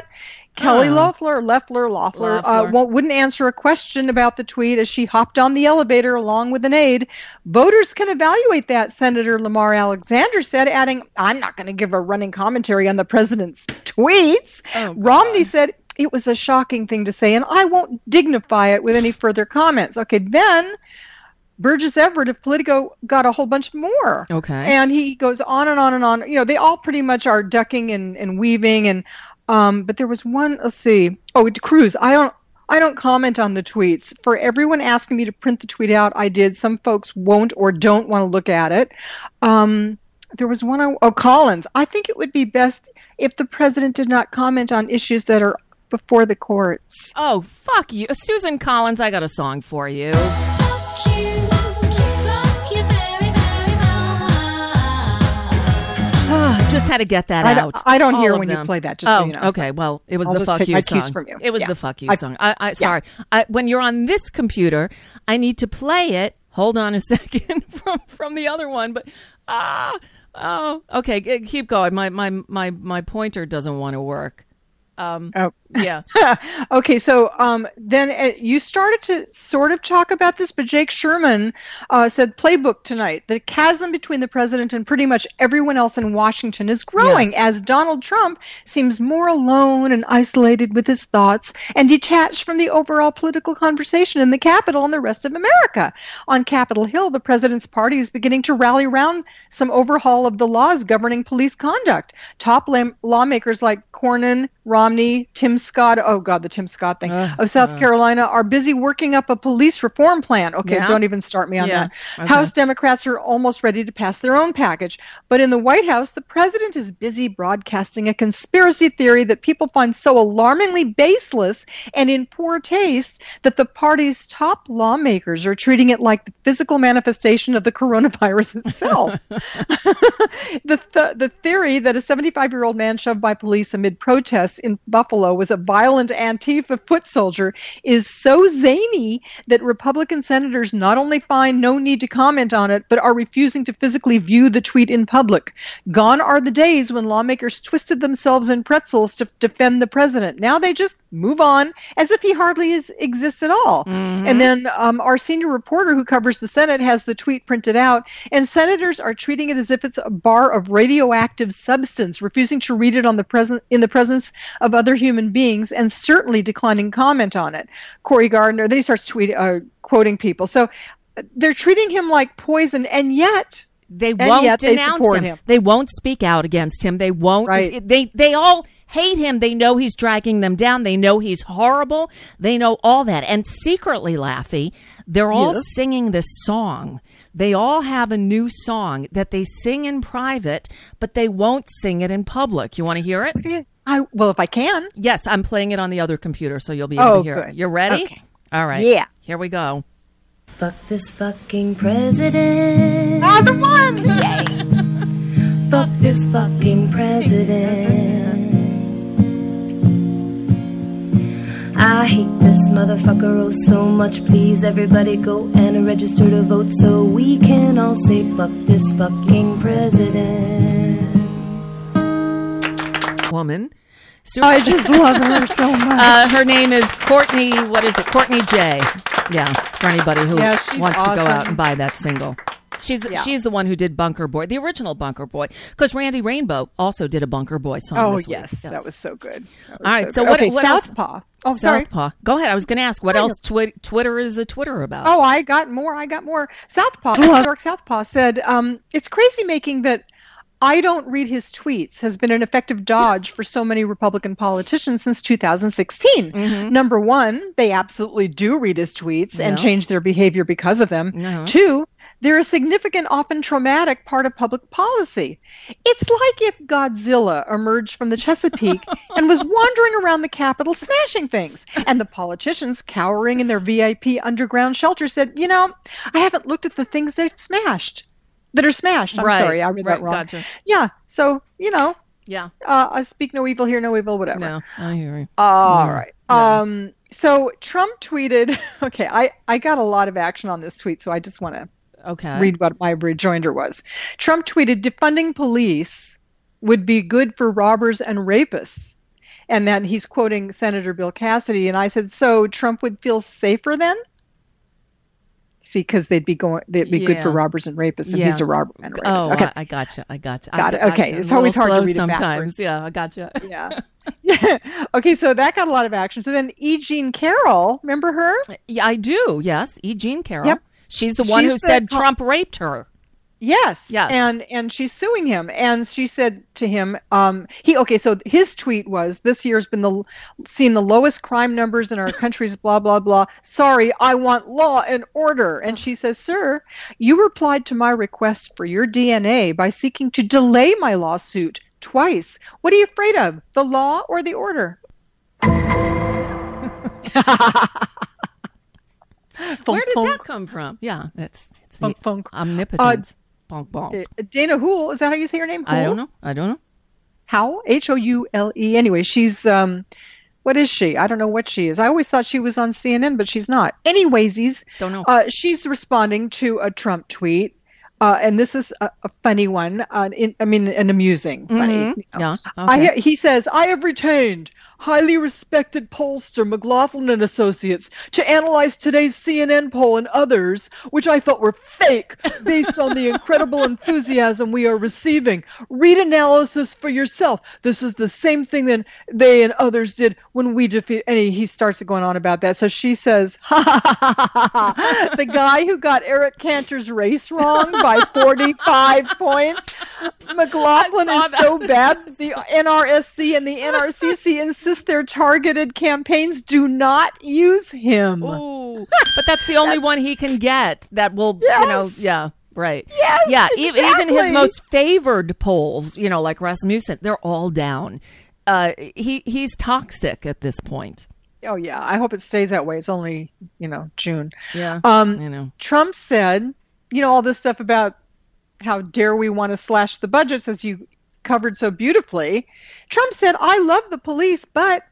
Kelly Oh. Loeffler, Loeffler, Loeffler, uh, Loeffler. won't, wouldn't answer a question about the tweet as she hopped on the elevator along with an aide. Voters can evaluate that, Senator Lamar Alexander said, adding, I'm not going to give a running commentary on the president's tweets. Oh, Romney said, it was a shocking thing to say, and I won't dignify it with any further comments. Okay, then Burgess Everett of Politico got a whole bunch more. Okay. And he goes on and on and on. You know, they all pretty much are ducking and, and weaving. And um, but there was one, let's see. Oh, Cruz, I don't I don't comment on the tweets. For everyone asking me to print the tweet out, I did. Some folks won't or don't want to look at it. Um, there was one, I, oh, Collins. I think it would be best if the president did not comment on issues that are before the courts. Oh, fuck you. Susan Collins, I got a song for you. Just had to get that I out. don't, I don't All hear of when you them. play that, just oh, so you know. okay. So Well, it was I'll the just fuck take you my song. cues from you. It was Yeah. the fuck you I- song. I, I yeah. sorry. I, when you're on this computer, I need to play it. Hold on a second from from the other one, but ah, oh, okay. g- Keep going. My my my my pointer doesn't want to work. Um, Oh. yeah. Okay, so um, then uh, you started to sort of talk about this, but Jake Sherman uh, said playbook tonight. The chasm between the president and pretty much everyone else in Washington is growing Yes. as Donald Trump seems more alone and isolated with his thoughts and detached from the overall political conversation in the Capitol and the rest of America. On Capitol Hill, the president's party is beginning to rally around some overhaul of the laws governing police conduct. Top lam- lawmakers like Cornyn, Romney, Tim Scott, oh God, the Tim Scott thing, Uh, of South uh. Carolina are busy working up a police reform plan. Okay, Yeah. don't even start me on Yeah, that. okay. House Democrats are almost ready to pass their own package. But in the White House, the president is busy broadcasting a conspiracy theory that people find so alarmingly baseless and in poor taste that the party's top lawmakers are treating it like the physical manifestation of the coronavirus itself. the, th- the theory that a seventy-five-year-old man shoved by police amid protests in Buffalo was a violent Antifa foot soldier is so zany that Republican senators not only find no need to comment on it, but are refusing to physically view the tweet in public. Gone are the days when lawmakers twisted themselves in pretzels to defend the president. Now they just move on as if he hardly is, exists at all. And then um, our senior reporter who covers the Senate has the tweet printed out, and senators are treating it as if it's a bar of radioactive substance, refusing to read it on the present in the presence of other human beings, and certainly declining comment on it. Cory Gardner, then he starts tweeting, uh, quoting people. So uh, they're treating him like poison, and yet They and won't yet they denounce support him. him. They won't speak out against him. They won't. Right. They they all hate him. They know he's dragging them down. They know he's horrible. They know all that. And secretly, Laffy, they're all Yes. singing this song. They all have a new song that they sing in private, but they won't sing it in public. You want to hear it? I well, if I can. Yes, I'm playing it on the other computer, so you'll be able Oh, to hear it. good. You ready? Okay. All right. Yeah. Here we go. Fuck this fucking president. Ah, the one! Yay! Fuck this fucking president. I hate this motherfucker oh so much. Please everybody go and register to vote so we can all say fuck this fucking president. Woman. Su- I just love her so much. Uh, her name is Courtney, what is it? Courtney J. Yeah, for anybody who Yeah, she's wants to go out awesome. and buy that single. She's Yeah. she's the one who did Bunker Boy, the original Bunker Boy, because Randy Rainbow also did a Bunker Boy song Oh this week. yes, that was so good. That was All right, so good. what- okay, what else- Southpaw. Oh, sorry. Southpaw. Go ahead. I was going to ask, what I else twi- Twitter is a Twitter about? Oh, I got more. I got more. Southpaw, New York Southpaw said, um, it's crazy making that I don't read his tweets has been an effective dodge for so many Republican politicians since two thousand sixteen. Mm-hmm. Number one, they absolutely do read his tweets and Yeah. change their behavior because of them. Uh-huh. Two, they're a significant, often traumatic part of public policy. It's like if Godzilla emerged from the Chesapeake and was wandering around the Capitol smashing things, and the politicians cowering in their V I P underground shelter said, you know, I haven't looked at the things they've smashed. That are smashed. I'm Right, sorry, I read right, that wrong. gotcha. Yeah, so, you know, Yeah. uh, I speak no evil, hear no evil, whatever. No, I hear you. All Mm. right. Um, so Trump tweeted, okay, I, I got a lot of action on this tweet, so I just want to Okay. read what my rejoinder was. Trump tweeted, defunding police would be good for robbers and rapists. And then he's quoting Senator Bill Cassidy. And I said, so Trump would feel safer then? See, because they'd be going, they'd be Yeah. good for robbers and rapists, and Yeah. he's a robber and a rapist. Oh, Okay. I, I gotcha. I gotcha. Got I, it. Okay. I, It's I'm a always little hard to slow read it sometimes. backwards. Yeah, I gotcha. Yeah. Yeah. Okay, so that got a lot of action. So then E. Jean Carroll, remember her? Yeah, I do. Yes, E. Jean Carroll. Yep. She's the one She's who the said co- Trump raped her. Yes. Yes. And and she's suing him. And she said to him, um, he okay, so his tweet was, this year's been the seen the lowest crime numbers in our country's blah blah blah. Sorry, I want law and order. And she says, sir, you replied to my request for your D N A by seeking to delay my lawsuit twice. What are you afraid of? The law or the order? Where did that come from? Yeah, it's, it's the Funk, funk. omnipotence. bonk, bonk. Uh, Dana Houle, is that how you say her name? I Houle? don't know. I don't know. How? H O U L E. Anyway, she's, um, what is she? I don't know what she is. I always thought she was on C N N, but she's not. Anyways, Don't know. Uh, she's responding to a Trump tweet. Uh, and this is a, a funny one. Uh, in, I mean, an amusing funny. Mhm. Yeah. I, Okay. he says, I have retained highly respected pollster McLaughlin and Associates to analyze today's C N N poll and others, which I felt were fake, based on the incredible enthusiasm we are receiving. Read analysis for yourself. This is the same thing that they and others did when we defeat. And he, he starts going on about that. So she says, ha ha ha ha ha ha, the guy who got Eric Cantor's race wrong by forty-five points. McLaughlin I saw is that. so bad. The N R S C and the N R C C insist their targeted campaigns do not use him. Ooh, but that's the only one he can get that will, you know, Yes. yeah, right. Yes, yeah, e- even his exactly. most favored polls, you know, like Rasmussen, they're all down. Uh, he he's toxic at this point. Oh yeah, I hope it stays that way. It's only, you know, June. Yeah, Um, you know. Trump said, you know, all this stuff about how dare we want to slash the budgets, as you covered so beautifully. Trump said, I love the police, but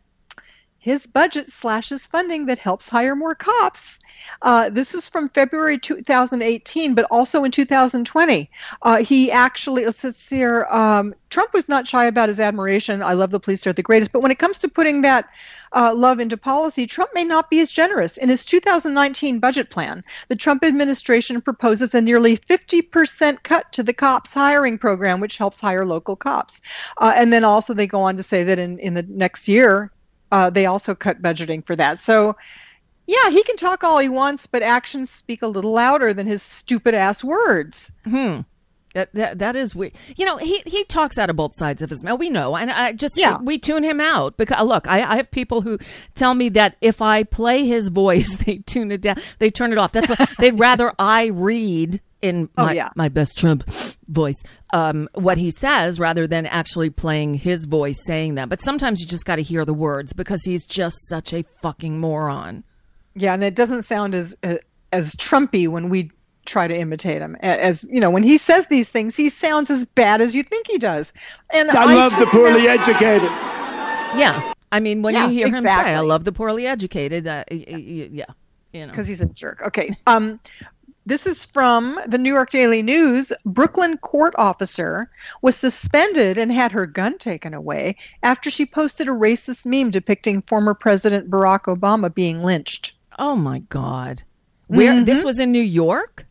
his budget slashes funding that helps hire more cops. Uh, this is from February two thousand eighteen, but also in two thousand twenty. Uh, he actually, it says here, um, Trump was not shy about his admiration. I love the police, they're the greatest. But when it comes to putting that uh, love into policy, Trump may not be as generous. In his two thousand nineteen budget plan, the Trump administration proposes a nearly fifty percent cut to the cops hiring program, which helps hire local cops. Uh, and then also they go on to say that in, in the next year, uh, they also cut budgeting for that. So, yeah, he can talk all he wants, but actions speak a little louder than his stupid ass words. Hmm. That, that that is weird. You know, he he talks out of both sides of his mouth. We know, and I just Yeah. we tune him out because look, I, I have people who tell me that if I play his voice, they tune it down, they turn it off. That's what they'd rather I read in Oh, my yeah. my best Trump voice um, what he says rather than actually playing his voice saying that. But sometimes you just got to hear the words because he's just such a fucking moron. Yeah, and it doesn't sound as uh, as Trumpy when we try to imitate him. A- As you know, when he says these things, he sounds as bad as you think he does. And I love the poorly educated. Yeah, I mean when Yeah, you hear him say, "I exactly. love the poorly educated," uh, y- y- yeah, you know. because he's a jerk. Okay. Um, this is from the New York Daily News. Brooklyn court officer was suspended and had her gun taken away after she posted a racist meme depicting former President Barack Obama being lynched. Oh my God! Where Mhm. this was in New York?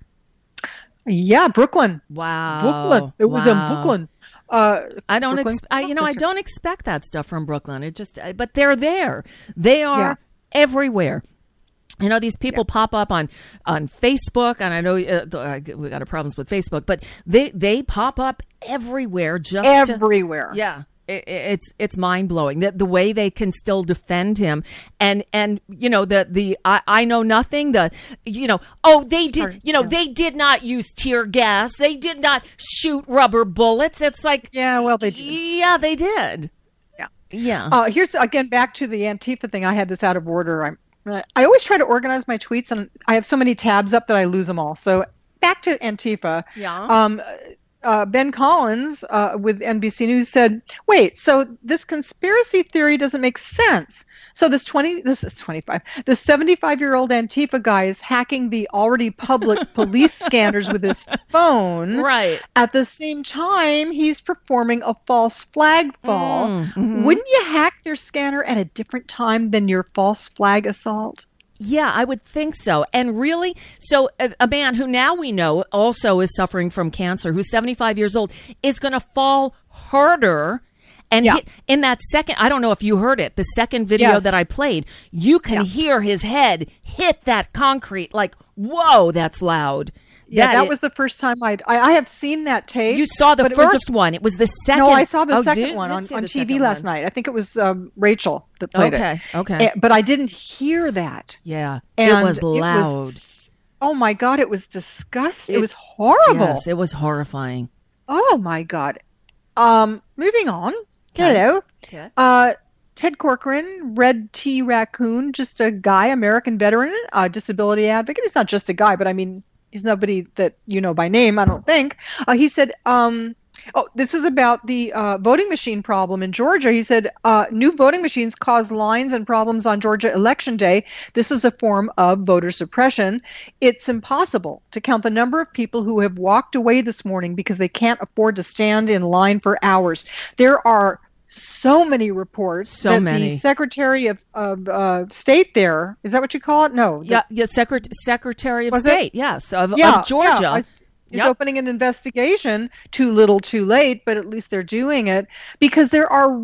Yeah, Brooklyn. Wow, Brooklyn. It was in Wow. Brooklyn. Uh, I don't, Brooklyn ex- I, you know, I officer. don't expect that stuff from Brooklyn. It just, uh, but they're there. They are Yeah. everywhere. You know, these people pop up on, on Facebook, and I know uh, th- we got a problems with Facebook, but they they pop up everywhere. Just to- Everywhere. yeah, it, it's it's mind blowing that the way they can still defend him, and and you know the the I, I know nothing. The you know oh they did Sorry, you know yeah. they did not use tear gas. They did not shoot rubber bullets. It's like Yeah, well, they did. yeah, they did. Yeah. Yeah. Uh, here's again back to the Antifa thing. I had this out of order. I'm, uh, I always try to organize my tweets, and I have so many tabs up that I lose them all. So back to Antifa. Yeah. Um, uh, Ben Collins uh, with N B C News said, "Wait, so this conspiracy theory doesn't make sense. So this twenty, this is twenty-five. This seventy-five-year-old Antifa guy is hacking the already public police scanners with his phone. Right. At the same time, he's performing a false flag fall. Mm, mhm. Wouldn't you hack their scanner at a different time than your false flag assault?" Yeah, I would think so. And really, so a, a man who now we know also is suffering from cancer, who's seventy-five years old, is going to fall harder. And Yeah. hit, in that second, I don't know if you heard it, the second video Yes. that I played, you can Yeah. hear his head hit that concrete like, whoa, that's loud. Yeah, that, i- was the first time I'd, I I have seen that tape. You saw the but it was first one. It was the second. No, I saw the Oh, second did- one did on, see on the T V second last one. night. I think it was um, Rachel that played Okay, it. okay. Eh, but I didn't hear that. Yeah, And it was loud. was- oh my God, it was disgusting. It, was horrible. Yes, it was horrifying. Oh my God. Um, moving on. Okay. Hello. Okay. Uh, Ted Corcoran, Red T Raccoon, just a guy, American veteran, uh, disability advocate. He's not just a guy, but I mean, he's nobody that you know by name, I don't think. Uh, he said, um, oh, this is about the uh, voting machine problem in Georgia. He said, uh, new voting machines cause lines and problems on Georgia election day. This is a form of voter suppression. It's impossible to count the number of people who have walked away this morning because they can't afford to stand in line for hours. There are so many reports So that many. the Secretary of, of uh, State there, is that what you call it? No. the- Yeah, yeah, Secret- Secretary of Was it? State, yes, of, yeah, of Georgia. yeah, is is Yep. opening an investigation. Too little, too late, but at least they're doing it because there are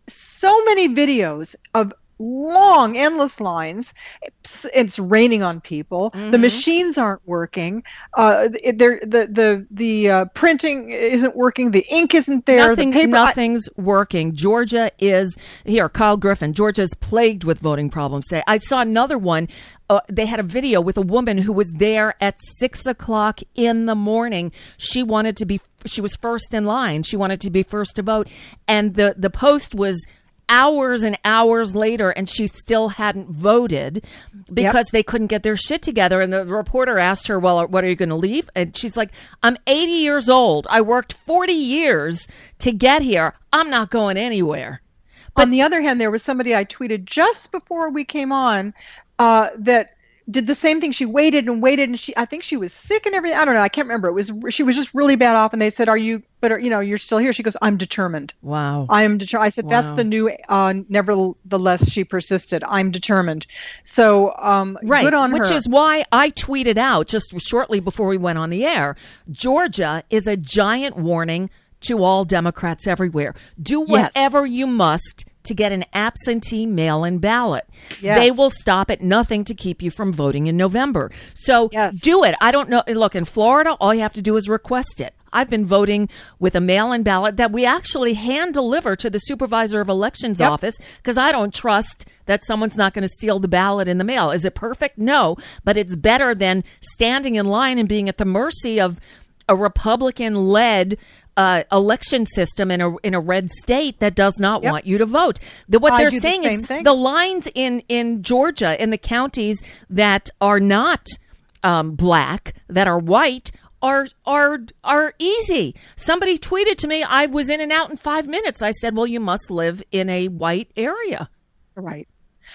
so many videos of long, endless lines. It's, it's raining on people. The Mhm. machines aren't working. Uh, it- they're- the the the uh, printing isn't working. The ink isn't there. Nothing, the paper. I- nothing's working. Georgia is here. Kyle Griffin. Georgia is plagued with voting problems. Say, I saw another one. Uh, they had a video with a woman who was there at six o'clock in the morning. She wanted to be. She was first in line. She wanted to be first to vote, and the the post was hours and hours later, and she still hadn't voted because they couldn't get their shit together. And the reporter asked her, well, what are you going to leave? And she's like, I'm eighty years old. I worked forty years to get here. I'm not going anywhere. On the other hand, there was somebody I tweeted just before we came on uh, that did the same thing. She waited and waited, and she I think she was sick and everything. I don't know. I can't remember. It was she was just really bad off, and they said, "Are you? But are, you know, you're still here." She goes, "I'm determined." Wow. I am determined. I said, "That's Wow. the new." Uh, nevertheless, she persisted. I'm determined. So, um, Right, good on which her. is why I tweeted out just shortly before we went on the air, Georgia is a giant warning to all Democrats everywhere. Do Yes. whatever you must to get an absentee mail-in ballot. Yes. They will stop at nothing to keep you from voting in November. So do it. I don't know. Look, in Florida, all you have to do is request it. I've been voting with a mail-in ballot that we actually hand deliver to the supervisor of elections Yep. office because I don't trust that someone's not going to steal the ballot in the mail. Is it perfect? No, but it's better than standing in line and being at the mercy of a Republican-led uh, election system in a in a red state that does not Yep. want you to vote. The, what I they're do the saying same is thing. the lines in in Georgia in the counties that are not um, black, that are white, are are are easy. Somebody tweeted to me, I was in and out in five minutes. I said, well, you must live in a white area. Right.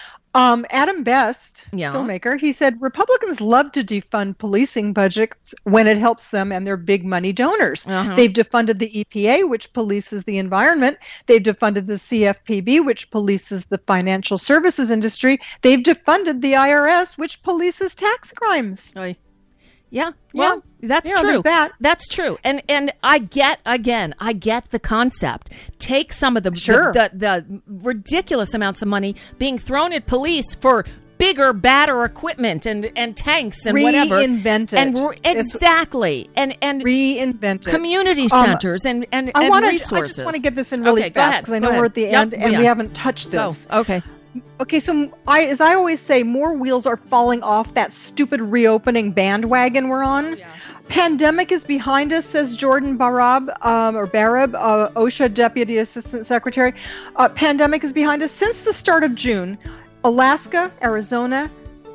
Um, Adam Best, Yeah. filmmaker, he said Republicans love to defund policing budgets when it helps them and their big money donors. Uh-huh. They've defunded the E P A, which polices the environment. They've defunded the C F P B, which polices the financial services industry. They've defunded the I R S, which polices tax crimes. Oy. Yeah, well, that's Yeah, true. there's that. That's true. And and I get again, I get the concept. Take some of the Sure. the, the, the ridiculous amounts of money being thrown at police for bigger, badder equipment and, and tanks and whatever. Reinvent it. And re- It's- exactly. And and Reinvent it. community Um, centers and and, I and want to. resources. I just want to get this in really Okay, go fast ahead, because I go know ahead. we're at the Yep, end and yeah. we haven't touched Go. this. Okay. Okay, so I, as I always say, more wheels are falling off that stupid reopening bandwagon we're on. Pandemic is behind us, says Jordan Barab, um, or Barab, uh, OSHA Deputy Assistant Secretary. Uh, pandemic is behind us since the start of June. Alaska, Arizona,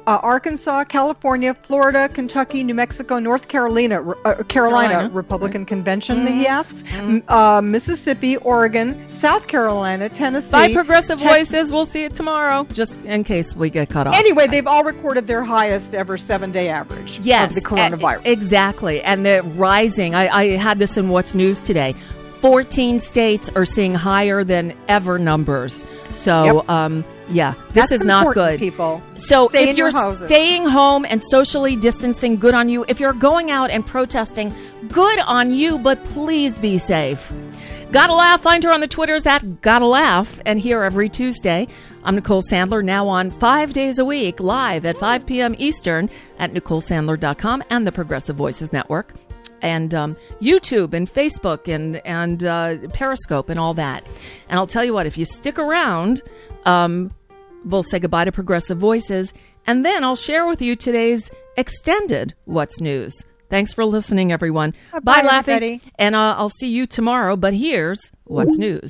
Uh, Arkansas, California, Florida, Kentucky, New Mexico, North Carolina, uh, Carolina, Carolina. Republican Right. convention, Mm-hmm. he asks, Mm-hmm. uh, Mississippi, Oregon, South Carolina, Tennessee. By Progressive Tex- Voices, we'll see it tomorrow, just in case we get cut off. Anyway, they've all recorded their highest ever seven-day average Yes, of the coronavirus. e- exactly. And they're rising. I, I had this in What's News today. fourteen states are seeing higher than ever numbers. So, Yep. um, yeah, this That's is not important, good. people. So Stay if in your you're houses. staying home and socially distancing, good on you. If you're going out and protesting, good on you, but please be safe. Gotta Laugh. Find her on the Twitters at Gotta Laugh, and here every Tuesday. I'm Nicole Sandler, now on five days a week, live at five p.m. Eastern at nicole sandler dot com and the Progressive Voices Network, and um, YouTube and Facebook and, and uh, Periscope and all that. And I'll tell you what, if you stick around, um, we'll say goodbye to Progressive Voices, and then I'll share with you today's extended What's News. Thanks for listening, everyone. Bye, Bye, Laughing. everybody. And uh, I'll see you tomorrow, but here's What's News.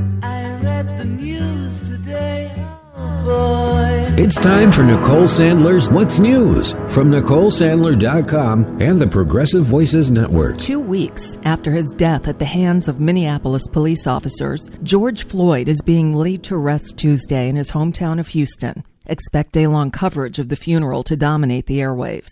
I read the news today, oh boy. It's time for Nicole Sandler's What's News from nicole sandler dot com and the Progressive Voices Network. Two weeks after his death at the hands of Minneapolis police officers, George Floyd is being laid to rest Tuesday in his hometown of Houston. Expect day-long coverage of the funeral to dominate the airwaves.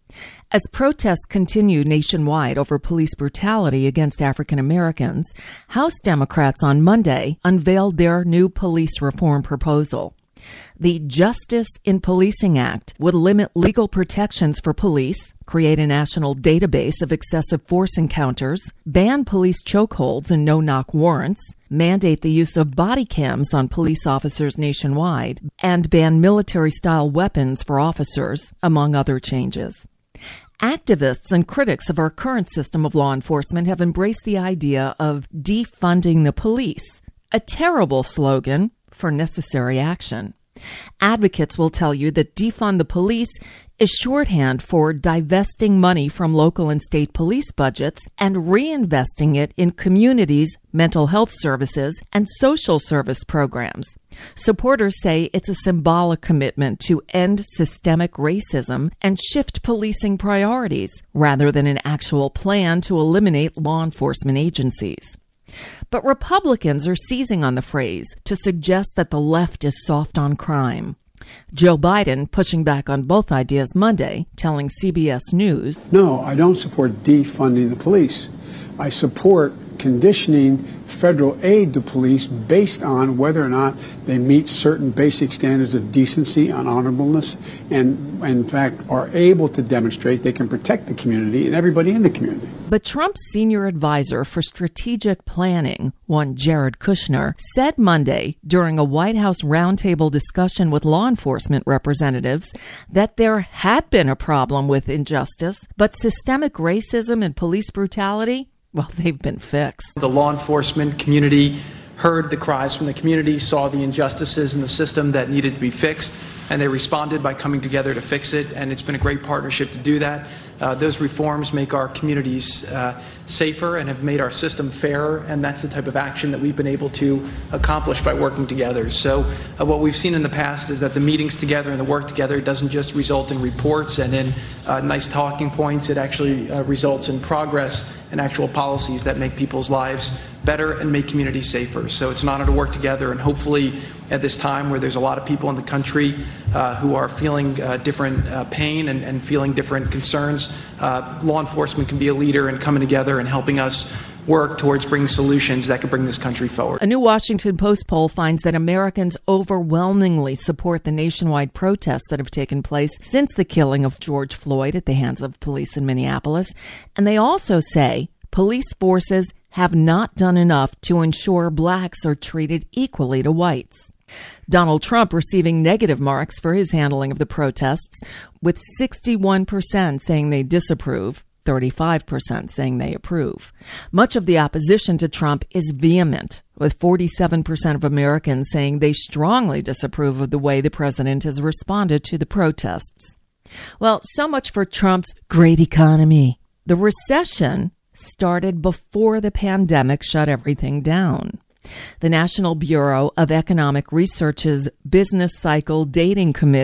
As protests continue nationwide over police brutality against African Americans, House Democrats on Monday unveiled their new police reform proposal. The Justice in Policing Act would limit legal protections for police, create a national database of excessive force encounters, ban police chokeholds and no-knock warrants, mandate the use of body cams on police officers nationwide, and ban military-style weapons for officers, among other changes. Activists and critics of our current system of law enforcement have embraced the idea of defunding the police, a terrible slogan for necessary action. Advocates will tell you that defund the police is shorthand for divesting money from local and state police budgets and reinvesting it in communities' mental health services and social service programs. Supporters say it's a symbolic commitment to end systemic racism and shift policing priorities, rather than an actual plan to eliminate law enforcement agencies. But Republicans are seizing on the phrase to suggest that the left is soft on crime. Joe Biden pushing back on both ideas Monday, telling C B S News, No, I don't support defunding the police. I support conditioning federal aid to police based on whether or not they meet certain basic standards of decency and honorableness and, in fact, are able to demonstrate they can protect the community and everybody in the community. But Trump's senior advisor for strategic planning, one Jared Kushner, said Monday during a White House roundtable discussion with law enforcement representatives that there had been a problem with injustice, but systemic racism and police brutality, well, they've been fixed. The law enforcement community heard the cries from the community, saw the injustices in the system that needed to be fixed, and they responded by coming together to fix it, and it's been a great partnership to do that. Uh, those reforms make our communities uh, safer and have made our system fairer, and that's the type of action that we've been able to accomplish by working together. So uh, what we've seen in the past is that the meetings together and the work together doesn't just result in reports and in uh, nice talking points. It actually uh, results in progress and actual policies that make people's lives better and make communities safer. So it's an honor to work together, and hopefully at this time where there's a lot of people in the country uh, who are feeling uh, different uh, pain and, and feeling different concerns, uh, law enforcement can be a leader in coming together and helping us work towards bringing solutions that could bring this country forward. A new Washington Post poll finds that Americans overwhelmingly support the nationwide protests that have taken place since the killing of George Floyd at the hands of police in Minneapolis. And they also say police forces have not done enough to ensure blacks are treated equally to whites. Donald Trump receiving negative marks for his handling of the protests, with sixty-one percent saying they disapprove, thirty-five percent saying they approve. Much of the opposition to Trump is vehement, with forty-seven percent of Americans saying they strongly disapprove of the way the president has responded to the protests. Well, so much for Trump's great economy. The recession started before the pandemic shut everything down. The National Bureau of Economic Research's Business Cycle Dating Committee,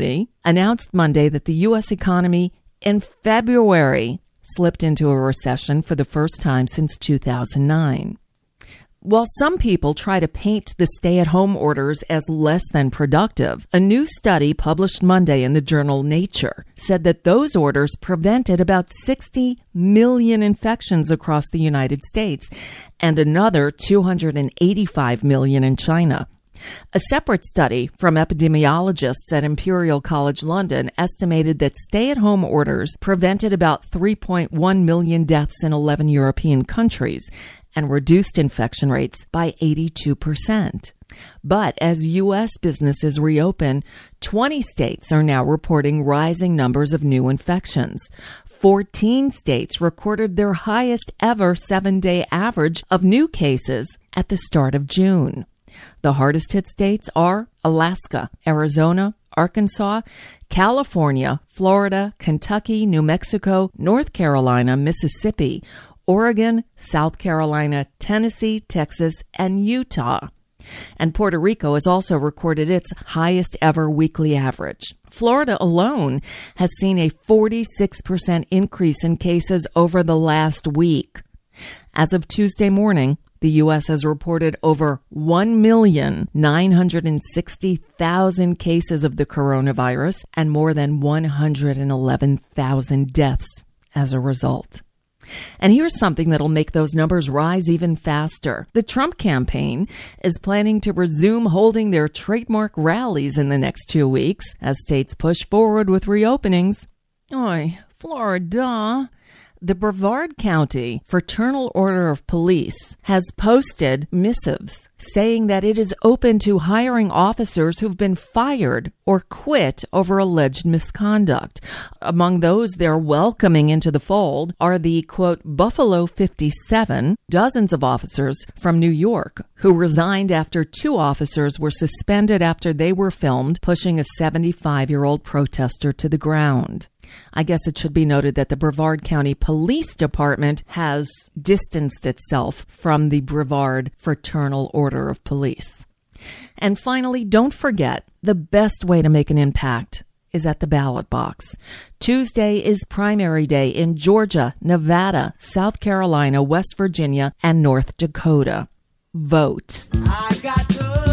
announced Monday that the U S economy in February slipped into a recession for the first time since two thousand nine. While some people try to paint the stay-at-home orders as less than productive, a new study published Monday in the journal Nature said that those orders prevented about sixty million infections across the United States and another two hundred eighty-five million in China. A separate study from epidemiologists at Imperial College London estimated that stay-at-home orders prevented about three point one million deaths in eleven European countries and reduced infection rates by eighty-two percent. But as U S businesses reopen, twenty states are now reporting rising numbers of new infections. fourteen states recorded their highest ever seven-day average of new cases at the start of June. The hardest hit states are Alaska, Arizona, Arkansas, California, Florida, Kentucky, New Mexico, North Carolina, Mississippi, Oregon, South Carolina, Tennessee, Texas, and Utah. And Puerto Rico has also recorded its highest ever weekly average. Florida alone has seen a forty-six percent increase in cases over the last week. As of Tuesday morning, the U S has reported over one million nine hundred sixty thousand cases of the coronavirus and more than one hundred eleven thousand deaths as a result. And here's something that'll make those numbers rise even faster. The Trump campaign is planning to resume holding their trademark rallies in the next two weeks as states push forward with reopenings. Oy, Florida. The Brevard County Fraternal Order of Police has posted missives saying that it is open to hiring officers who've been fired or quit over alleged misconduct. Among those they're welcoming into the fold are the, quote, Buffalo fifty-seven, dozens of officers from New York who resigned after two officers were suspended after they were filmed pushing a seventy-five-year-old protester to the ground. I guess it should be noted that the Brevard County Police Department has distanced itself from the Brevard Fraternal Order of Police. And finally, don't forget, the best way to make an impact is at the ballot box. Tuesday is primary day in Georgia, Nevada, South Carolina, West Virginia, and North Dakota. Vote. I got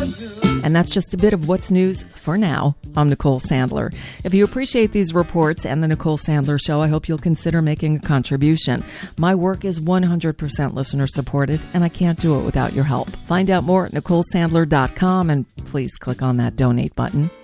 And that's just a bit of what's news for now. I'm Nicole Sandler. If you appreciate these reports and the Nicole Sandler Show, I hope you'll consider making a contribution. My work is one hundred percent listener supported, and I can't do it without your help. Find out more at nicole sandler dot com, and please click on that donate button.